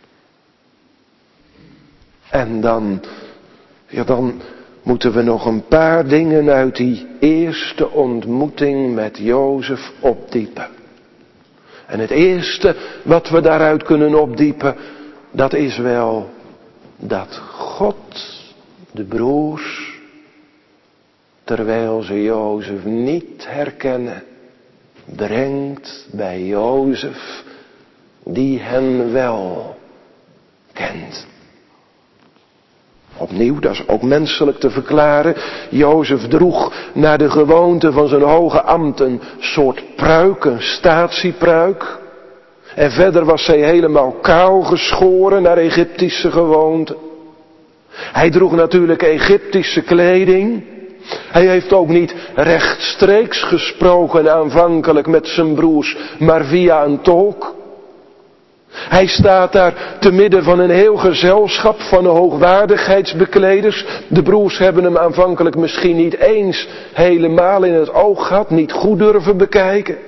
En dan, ja dan moeten we nog een paar dingen uit die eerste ontmoeting met Jozef opdiepen. En het eerste wat we daaruit kunnen opdiepen, dat is wel dat God de broers, terwijl ze Jozef niet herkennen, brengt bij Jozef die hen wel kent. Opnieuw, dat is ook menselijk te verklaren. Jozef droeg naar de gewoonte van zijn hoge ambt een soort pruik, een statiepruik. En verder was hij helemaal kaal geschoren naar Egyptische gewoonte. Hij droeg natuurlijk Egyptische kleding. Hij heeft ook niet rechtstreeks gesproken aanvankelijk met zijn broers, maar via een tolk. Hij staat daar te midden van een heel gezelschap van hoogwaardigheidsbekleders. De broers hebben hem aanvankelijk misschien niet eens helemaal in het oog gehad, niet goed durven bekijken.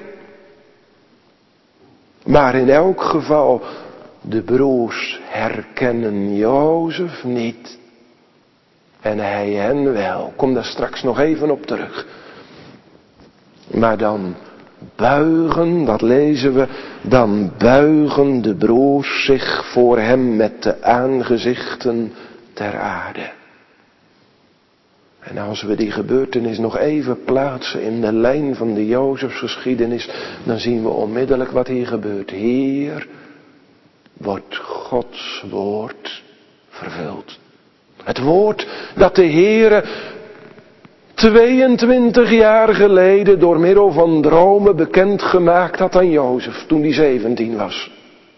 Maar in elk geval, de broers herkennen Jozef niet. En hij hen wel. Kom daar straks nog even op terug. Maar dan buigen, wat lezen we? Dan buigen de broers zich voor hem met de aangezichten ter aarde. En als we die gebeurtenis nog even plaatsen in de lijn van de Jozefsgeschiedenis, dan zien we onmiddellijk wat hier gebeurt. Hier wordt Gods woord vervuld. Het woord dat de Heere tweeëntwintig jaar geleden door middel van dromen bekendgemaakt had aan Jozef toen hij zeventien was.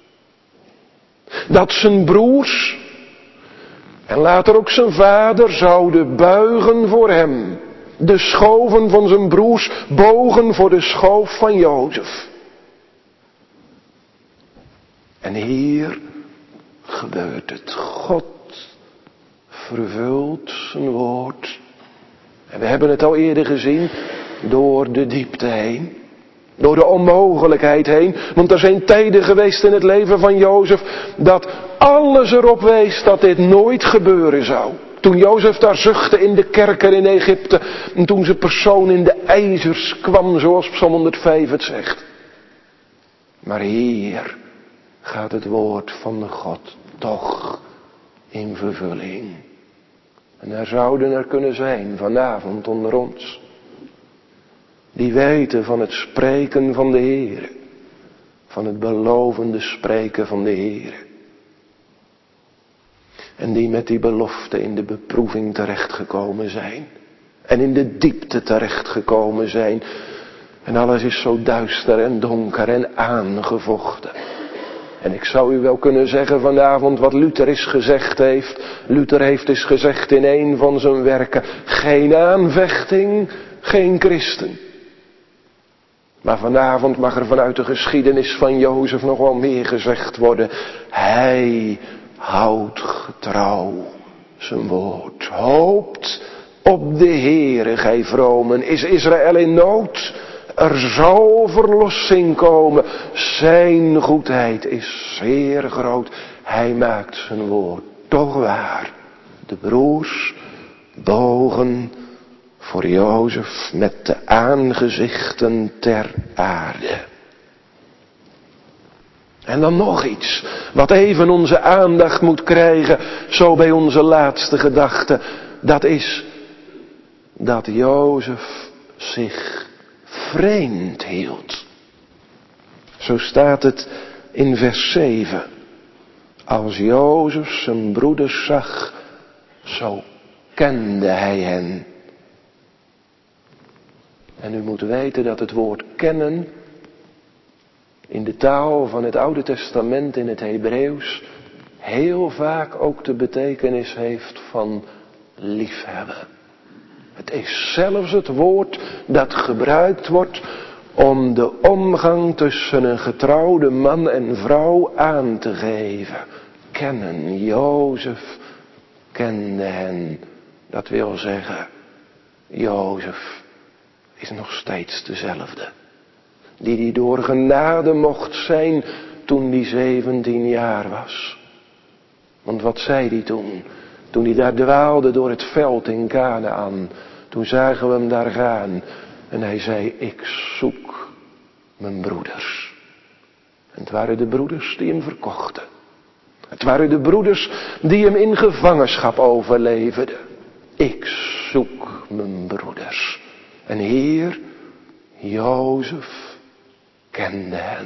Dat zijn broers en later ook zijn vader zouden buigen voor hem. De schoven van zijn broers bogen voor de schoof van Jozef. En hier gebeurt het. God vervult zijn woord. En we hebben het al eerder gezien, door de diepte heen. Door de onmogelijkheid heen. Want er zijn tijden geweest in het leven van Jozef dat alles erop wees dat dit nooit gebeuren zou. Toen Jozef daar zuchtte in de kerker in Egypte. En toen zijn persoon in de ijzers kwam, zoals Psalm honderdvijf het zegt. Maar hier gaat het woord van God toch in vervulling. En er zouden er kunnen zijn vanavond onder ons, die weten van het spreken van de Heere, van het belovende spreken van de Heere. En die met die belofte in de beproeving terechtgekomen zijn. En in de diepte terechtgekomen zijn. En alles is zo duister en donker en aangevochten. En ik zou u wel kunnen zeggen vanavond wat Luther eens gezegd heeft. Luther heeft eens gezegd in een van zijn werken: geen aanvechting, geen christen. Maar vanavond mag er vanuit de geschiedenis van Jozef nog wel meer gezegd worden. Hij houdt getrouw zijn woord. Hoopt op de Heere, gij vromen. Is Israël in nood? Er zal verlossing komen. Zijn goedheid is zeer groot. Hij maakt zijn woord toch waar. De broers bogen voor Jozef met de aangezichten ter aarde. En dan nog iets, wat even onze aandacht moet krijgen, zo bij onze laatste gedachte. dat is dat Jozef zich vreemd hield. Zo staat het in vers zeven. Als Jozef zijn broeders zag, zo kende hij hen. En u moet weten dat het woord kennen in de taal van het Oude Testament in het Hebreeuws heel vaak ook de betekenis heeft van liefhebben. Het is zelfs het woord dat gebruikt wordt om de omgang tussen een getrouwde man en vrouw aan te geven. Kennen, Jozef kende hen. Dat wil zeggen, Jozef is nog steeds dezelfde. Die die door genade mocht zijn toen die zeventien jaar was. Want wat zei hij toen? Toen hij daar dwaalde door het veld in Kanaan. Toen zagen we hem daar gaan. En hij zei, ik zoek mijn broeders. En het waren de broeders die hem verkochten. Het waren de broeders die hem in gevangenschap overleverden. Ik zoek mijn broeders. En hier, Jozef kende hen.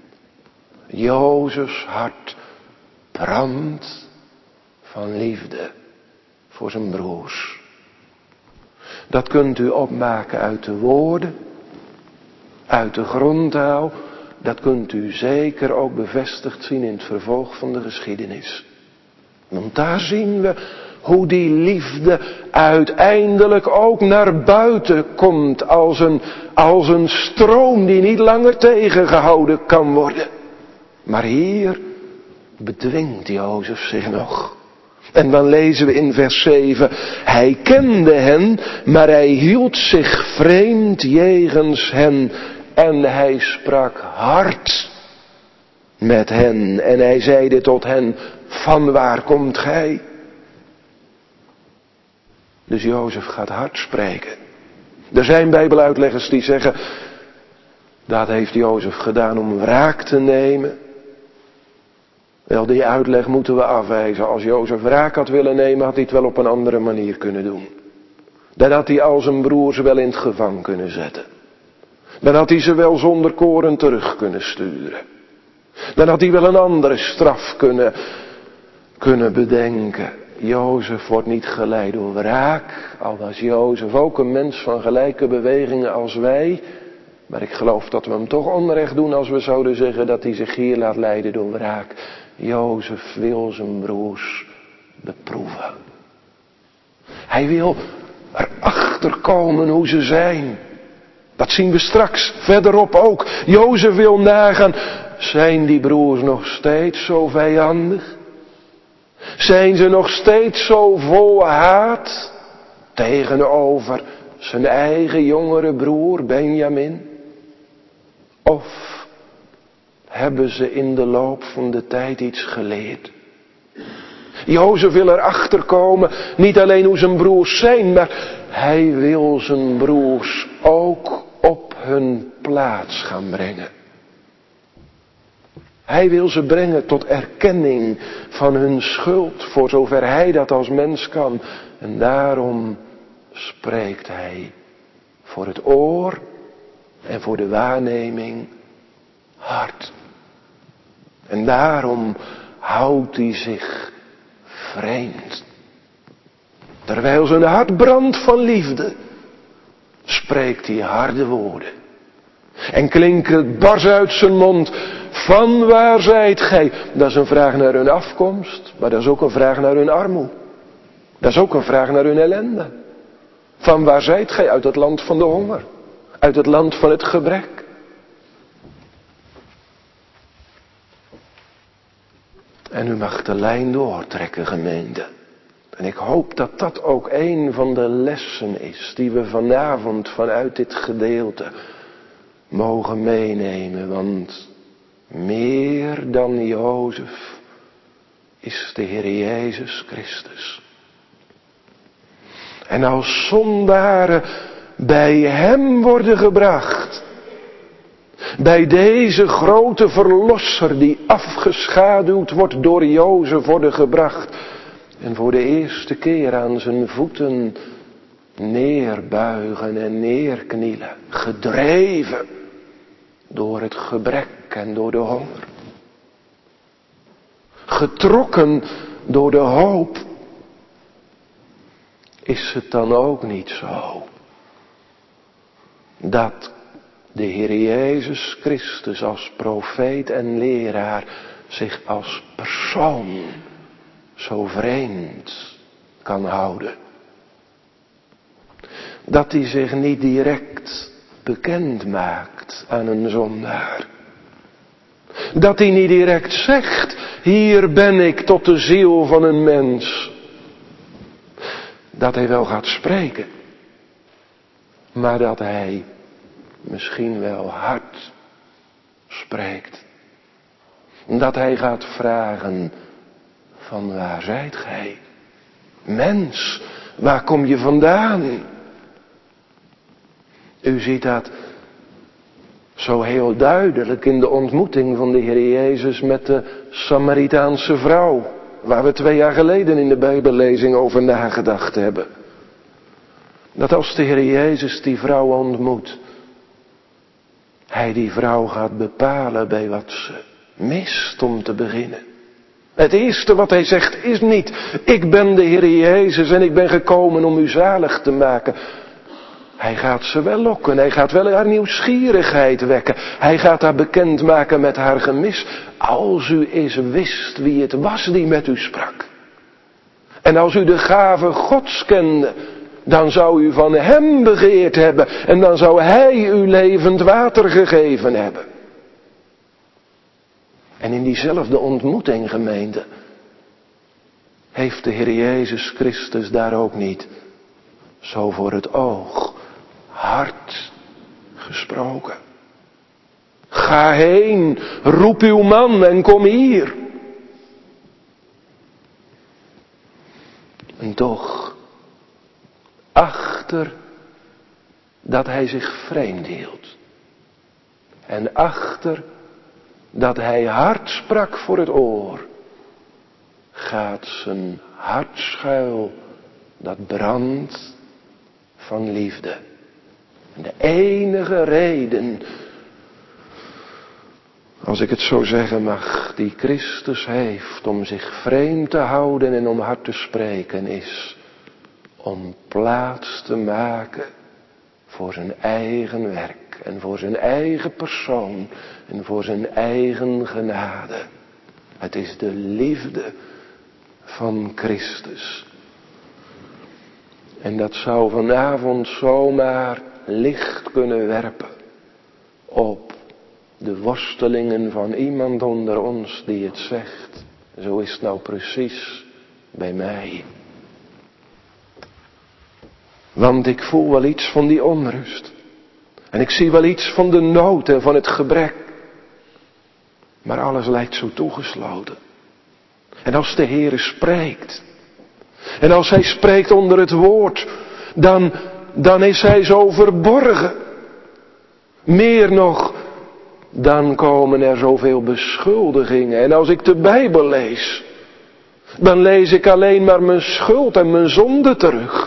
Jozefs hart brandt van liefde voor zijn broers. Dat kunt u opmaken uit de woorden, uit de grondtaal. Dat kunt u zeker ook bevestigd zien in het vervolg van de geschiedenis. Want daar zien we hoe die liefde uiteindelijk ook naar buiten komt als een, als een stroom die niet langer tegengehouden kan worden. Maar hier bedwingt Jozef zich nog. En dan lezen we in vers zeven. Hij kende hen, maar hij hield zich vreemd jegens hen. En hij sprak hard met hen. En hij zeide tot hen, van waar komt gij? Dus Jozef gaat hard spreken. Er zijn bijbeluitleggers die zeggen, dat heeft Jozef gedaan om wraak te nemen. Wel, die uitleg moeten we afwijzen. Als Jozef wraak had willen nemen, had hij het wel op een andere manier kunnen doen. Dan had hij al zijn broers wel in het gevangen kunnen zetten. Dan had hij ze wel zonder koren terug kunnen sturen. Dan had hij wel een andere straf kunnen, kunnen bedenken. Jozef wordt niet geleid door wraak. Al was Jozef ook een mens van gelijke bewegingen als wij. Maar ik geloof dat we hem toch onrecht doen als we zouden zeggen dat hij zich hier laat leiden door wraak. Jozef wil zijn broers beproeven. Hij wil erachter komen hoe ze zijn. Dat zien we straks verderop ook. Jozef wil nagaan, zijn die broers nog steeds zo vijandig? Zijn ze nog steeds zo vol haat tegenover zijn eigen jongere broer Benjamin? Of hebben ze in de loop van de tijd iets geleerd? Jozef wil erachter komen, niet alleen hoe zijn broers zijn, maar hij wil zijn broers ook op hun plaats gaan brengen. Hij wil ze brengen tot erkenning van hun schuld, voor zover hij dat als mens kan. En daarom spreekt hij voor het oor en voor de waarneming hard. En daarom houdt hij zich vreemd. Terwijl zijn hart brandt van liefde, spreekt hij harde woorden. En klinkt het bars uit zijn mond, van waar zijt gij? Dat is een vraag naar hun afkomst, maar dat is ook een vraag naar hun armoede. Dat is ook een vraag naar hun ellende. Van waar zijt gij? Uit het land van de honger. Uit het land van het gebrek. En u mag de lijn doortrekken, gemeente. En ik hoop dat dat ook een van de lessen is die we vanavond vanuit dit gedeelte mogen meenemen. Want meer dan Jozef is de Heer Jezus Christus. En als zondaren bij hem worden gebracht, bij deze grote verlosser die afgeschaduwd wordt door Jozef worden gebracht, En voor de eerste keer aan zijn voeten neerbuigen en neerknielen. Gedreven door het gebrek en door de honger. Getrokken door de hoop. Is het dan ook niet zo dat de Heer Jezus Christus als profeet en leraar zich als persoon zo vreemd kan houden? Dat hij zich niet direct bekend maakt aan een zondaar. Dat hij niet direct zegt, hier ben ik tot de ziel van een mens. Dat hij wel gaat spreken. Maar dat hij misschien wel hard spreekt. Dat hij gaat vragen, van waar zijt gij? Mens, waar kom je vandaan? U ziet dat zo heel duidelijk in de ontmoeting van de Heer Jezus met de Samaritaanse vrouw. Waar we twee jaar geleden in de Bijbellezing over nagedacht hebben. Dat als de Heer Jezus die vrouw ontmoet, hij die vrouw gaat bepalen bij wat ze mist om te beginnen. Het eerste wat hij zegt is niet, ik ben de Heer Jezus en ik ben gekomen om u zalig te maken. Hij gaat ze wel lokken, hij gaat wel haar nieuwsgierigheid wekken. Hij gaat haar bekendmaken met haar gemis. Als u eens wist wie het was die met u sprak. En als u de gave Gods kende, dan zou u van hem begeerd hebben. En dan zou hij u levend water gegeven hebben. En in diezelfde ontmoeting, gemeente, heeft de Heer Jezus Christus daar ook niet zo voor het oog hard gesproken. Ga heen, roep uw man en kom hier. En toch, achter dat hij zich vreemd hield. En achter dat hij hard sprak voor het oor, gaat zijn hart schuil dat brandt van liefde. En de enige reden, als ik het zo zeggen mag, die Christus heeft om zich vreemd te houden en om hard te spreken, is om plaats te maken voor zijn eigen werk en voor zijn eigen persoon en voor zijn eigen genade. Het is de liefde van Christus. En dat zou vanavond zomaar licht kunnen werpen op de worstelingen van iemand onder ons die het zegt. Zo is het nou precies bij mij. Want ik voel wel iets van die onrust. En ik zie wel iets van de nood en van het gebrek. Maar alles lijkt zo toegesloten. En als de Heere spreekt. En als hij spreekt onder het woord. Dan, dan is hij zo verborgen. Meer nog, dan komen er zoveel beschuldigingen. En als ik de Bijbel lees, dan lees ik alleen maar mijn schuld en mijn zonde terug.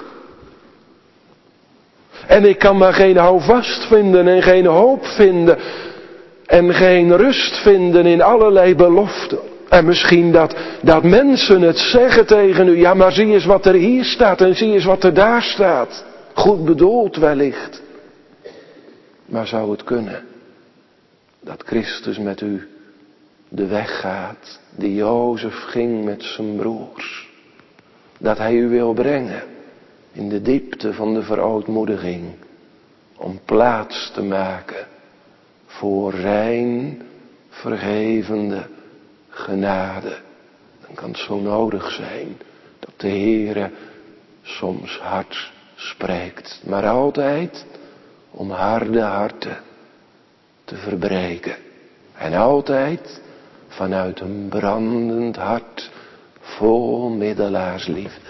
En ik kan maar geen houvast vinden en geen hoop vinden. En geen rust vinden in allerlei beloften. En misschien dat, dat mensen het zeggen tegen u. Ja, maar zie eens wat er hier staat en zie eens wat er daar staat. Goed bedoeld wellicht. Maar zou het kunnen dat Christus met u de weg gaat die Jozef ging met zijn broers. Dat hij u wil brengen in de diepte van de verootmoediging. Om plaats te maken voor zijn vergevende genade. Dan kan het zo nodig zijn dat de Heere soms hard spreekt. Maar altijd om harde harten te verbreken. En altijd vanuit een brandend hart vol middelaarsliefde.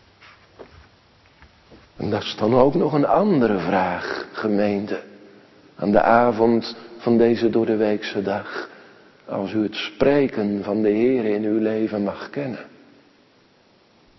En dat is dan ook nog een andere vraag, gemeente. Aan de avond van deze doordeweekse dag. Als u het spreken van de Heer in uw leven mag kennen.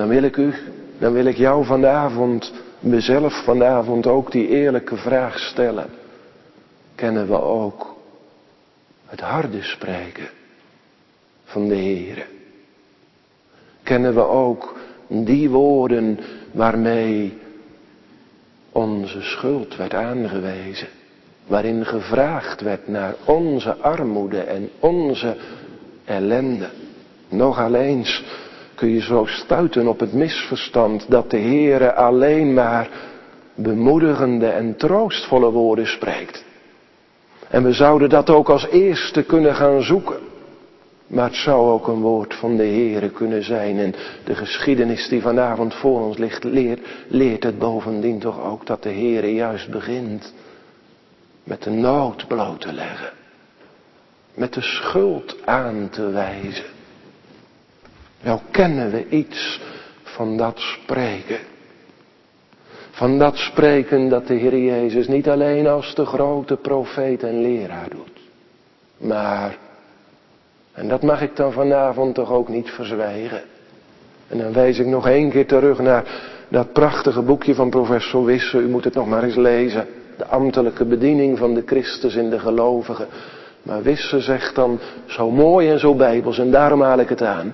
Dan wil ik u, dan wil ik jou vanavond, mezelf vanavond ook die eerlijke vraag stellen. Kennen we ook het harde spreken van de Heere? Kennen we ook die woorden waarmee onze schuld werd aangewezen? Waarin gevraagd werd naar onze armoede en onze ellende. Nogal eens kun je zo stuiten op het misverstand dat de Heere alleen maar bemoedigende en troostvolle woorden spreekt. En we zouden dat ook als eerste kunnen gaan zoeken. Maar het zou ook een woord van de Heere kunnen zijn. En de geschiedenis die vanavond voor ons ligt, leert, leert het bovendien toch ook dat de Heere juist begint met de nood bloot te leggen. Met de schuld aan te wijzen. Nou kennen we iets van dat spreken. Van dat spreken dat de Heer Jezus niet alleen als de grote profeet en leraar doet. Maar, en dat mag ik dan vanavond toch ook niet verzwijgen. En dan wijs ik nog één keer terug naar dat prachtige boekje van professor Wisse. U moet het nog maar eens lezen. De ambtelijke bediening van de Christus in de gelovigen. Maar Wisse zegt dan zo mooi en zo bijbels, en daarom haal ik het aan.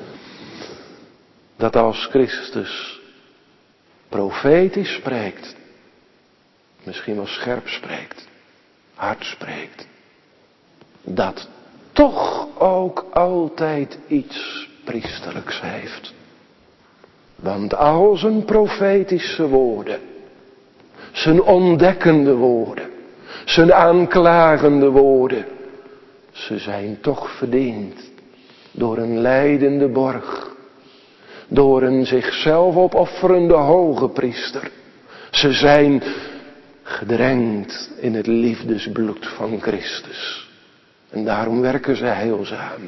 Dat als Christus profetisch spreekt, misschien wel scherp spreekt, hard spreekt, dat toch ook altijd iets priesterlijks heeft. Want al zijn profetische woorden, zijn ontdekkende woorden, zijn aanklagende woorden, ze zijn toch verdiend door een lijdende borg. Door een zichzelf opofferende hoge priester. Ze zijn gedrenkt in het liefdesbloed van Christus. En daarom werken ze heilzaam.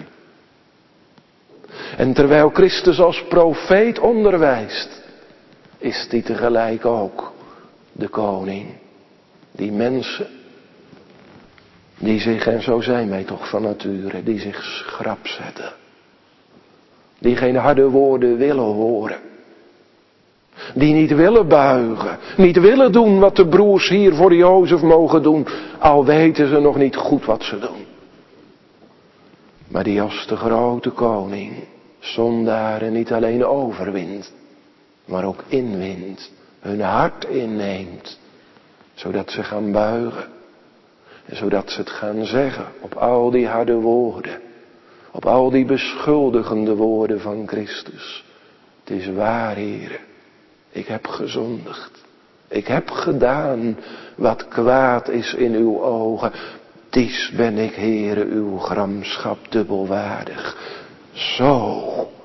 En terwijl Christus als profeet onderwijst, is hij tegelijk ook de koning. Die mensen, die zich, en zo zijn wij toch van nature, die zich schrap zetten. Die geen harde woorden willen horen. Die niet willen buigen. Niet willen doen wat de broers hier voor Jozef mogen doen. Al weten ze nog niet goed wat ze doen. Maar die als de grote koning zondaren niet alleen overwint. Maar ook inwint. Hun hart inneemt. Zodat ze gaan buigen. En zodat ze het gaan zeggen op al die harde woorden. Op al die beschuldigende woorden van Christus. Het is waar, Heere. Ik heb gezondigd. Ik heb gedaan wat kwaad is in uw ogen. Dies ben ik, Heere, uw gramschap dubbelwaardig. Zo,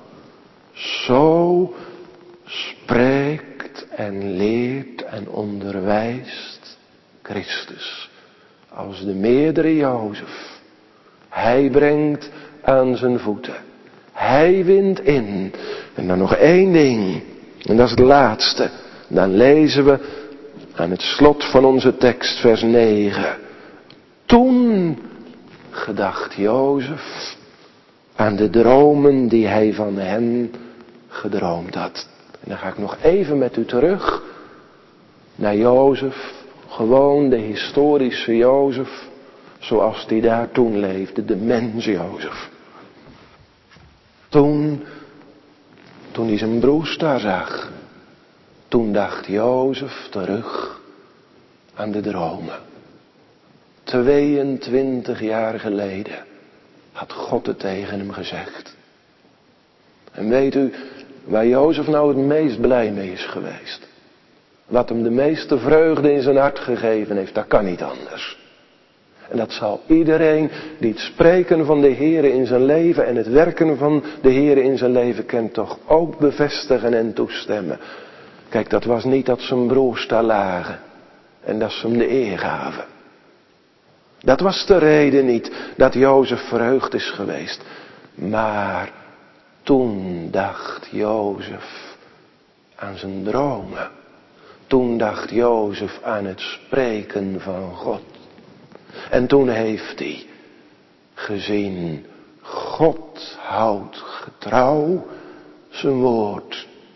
zo spreekt en leert en onderwijst Christus. Als de meerdere Jozef. Hij brengt aan zijn voeten. Hij wint in. En dan nog één ding. En dat is het laatste. Dan lezen we aan het slot van onze tekst vers negen. Toen gedacht Jozef aan de dromen die hij van hen gedroomd had. En dan ga ik nog even met u terug naar Jozef. Gewoon de historische Jozef. Zoals die daar toen leefde. De mens Jozef. Toen, toen hij zijn broers daar zag. Toen dacht Jozef terug aan de dromen. tweeëntwintig jaar geleden had God het tegen hem gezegd. En weet u waar Jozef nou het meest blij mee is geweest? Wat hem de meeste vreugde in zijn hart gegeven heeft, dat kan niet anders. En dat zal iedereen die het spreken van de Heere in zijn leven en het werken van de Heere in zijn leven kent toch ook bevestigen en toestemmen. Kijk, dat was niet dat zijn broers daar lagen en dat ze hem de eer gaven. Dat was de reden niet dat Jozef verheugd is geweest. Maar toen dacht Jozef aan zijn dromen. Toen dacht Jozef aan het spreken van God. En toen heeft hij gezien, God houdt getrouw zijn woord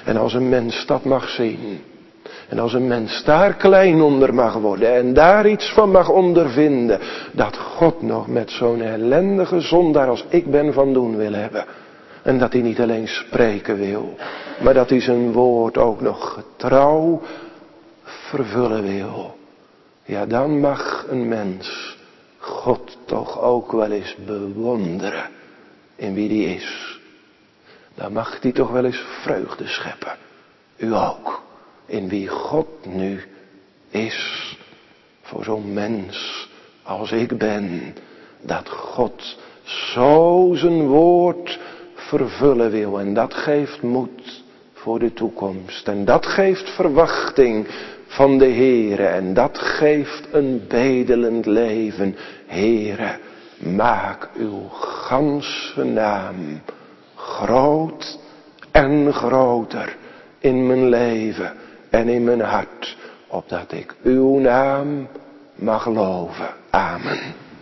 En als een mens dat mag zien. En als een mens daar klein onder mag worden. En daar iets van mag ondervinden. Dat God nog met zo'n ellendige zondaar als ik ben van doen wil hebben. En dat hij niet alleen spreken wil. Maar dat hij zijn woord ook nog getrouw vervullen wil. Ja, dan mag een mens God toch ook wel eens bewonderen. In wie die is. Dan mag hij toch wel eens vreugde scheppen. U ook. In wie God nu is. Voor zo'n mens als ik ben. Dat God zo zijn woord vervullen wil. En dat geeft moed voor de toekomst. En dat geeft verwachting van de Heere. En dat geeft een bedelend leven. Heere, maak uw ganse naam groot en groter in mijn leven en in mijn hart. Opdat ik uw naam mag loven. Amen.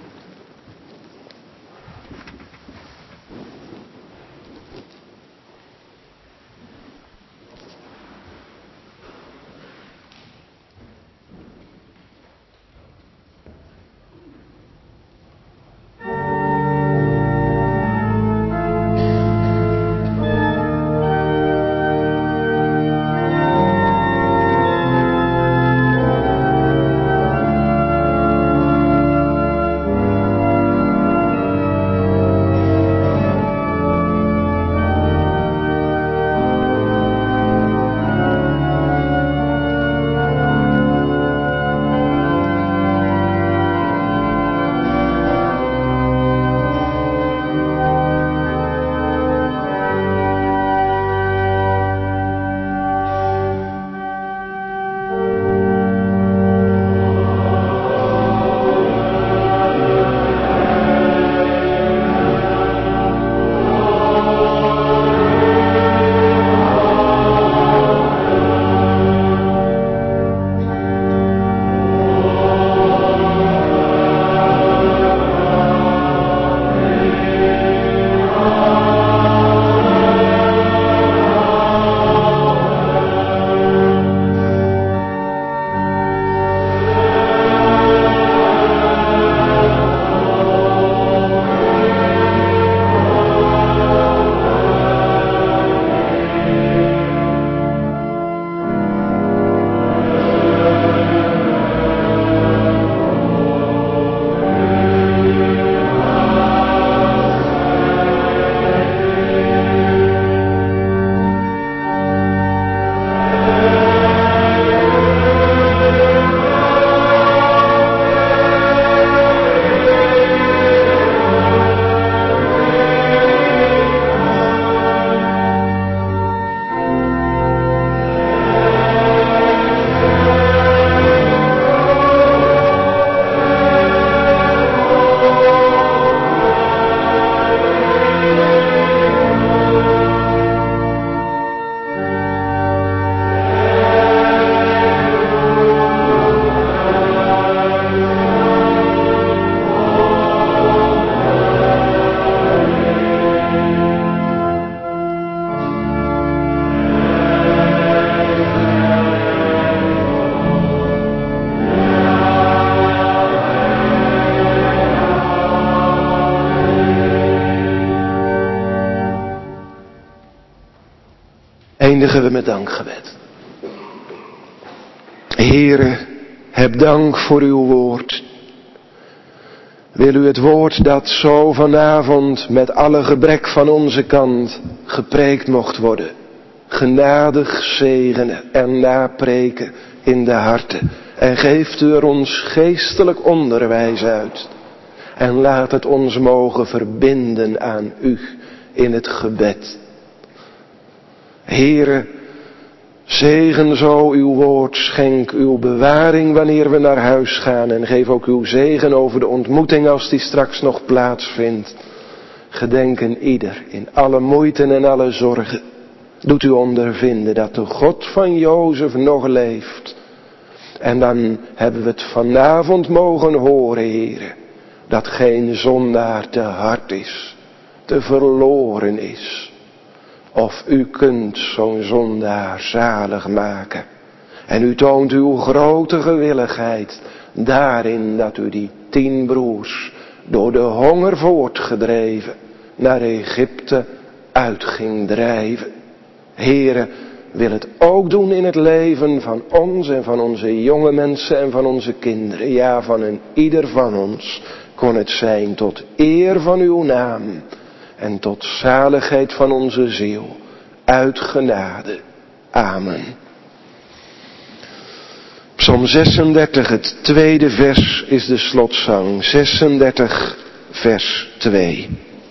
Eindigen we met dankgebed. Heere, heb dank voor uw woord. Wil u het woord dat zo vanavond met alle gebrek van onze kant gepreekt mocht worden, genadig zegenen en napreken in de harten. En geeft u er ons geestelijk onderwijs uit. En laat het ons mogen verbinden aan u in het gebed. Heere, zegen zo uw woord, schenk uw bewaring wanneer we naar huis gaan. En geef ook uw zegen over de ontmoeting als die straks nog plaatsvindt. Gedenken ieder in alle moeiten en alle zorgen. Doet u ondervinden dat de God van Jozef nog leeft. En dan hebben we het vanavond mogen horen, Heere, dat geen zondaar te hard is, te verloren is. of u kunt zo'n zondaar zalig maken. En u toont uw grote gewilligheid daarin dat u die tien broers door de honger voortgedreven naar Egypte uit ging drijven. Heere, wil het ook doen in het leven van ons en van onze jonge mensen en van onze kinderen. Ja, van een ieder van ons kon het zijn tot eer van uw naam en tot zaligheid van onze ziel. Uit genade. Amen. Psalm zesendertig, het tweede vers is de slotzang. zesendertig, vers twee.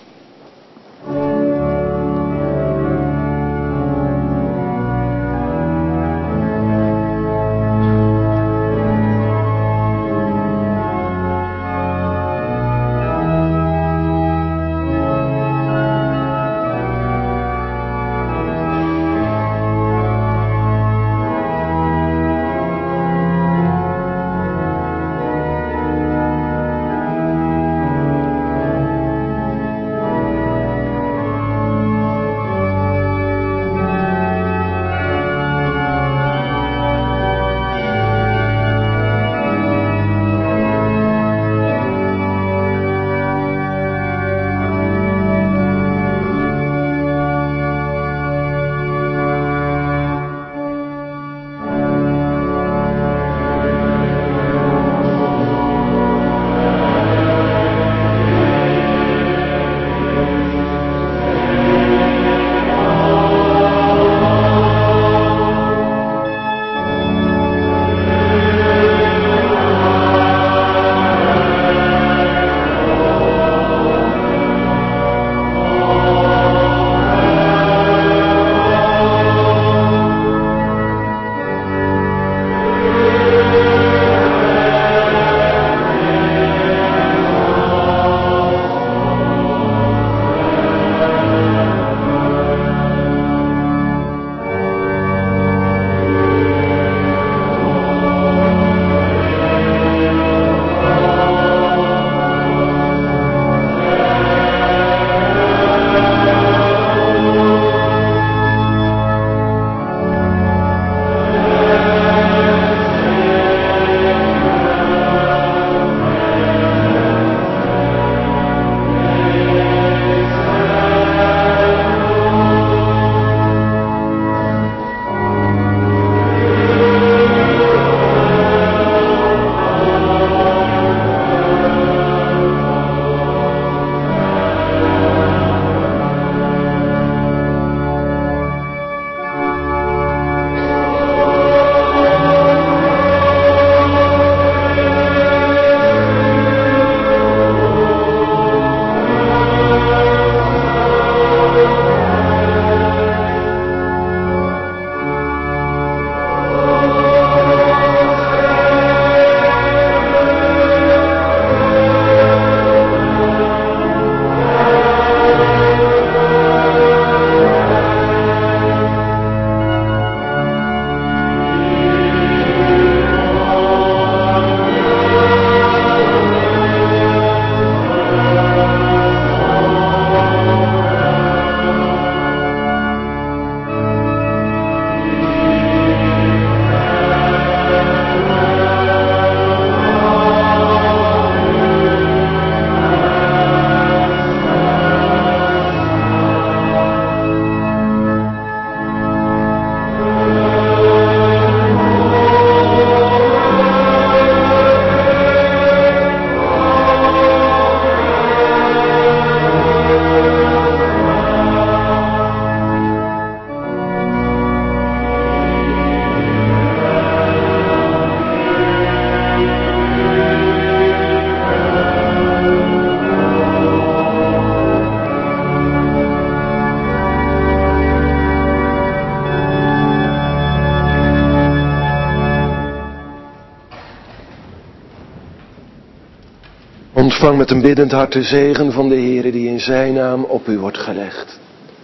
Ontvang met een biddend hart de zegen van de Heere die in zijn naam op u wordt gelegd.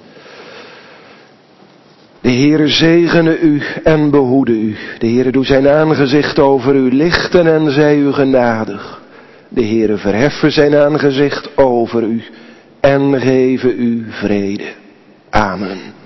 De Heere zegene u en behoede u. De Heere doe zijn aangezicht over u lichten en zij u genadig. De Heere verheffe zijn aangezicht over u en geven u vrede. Amen.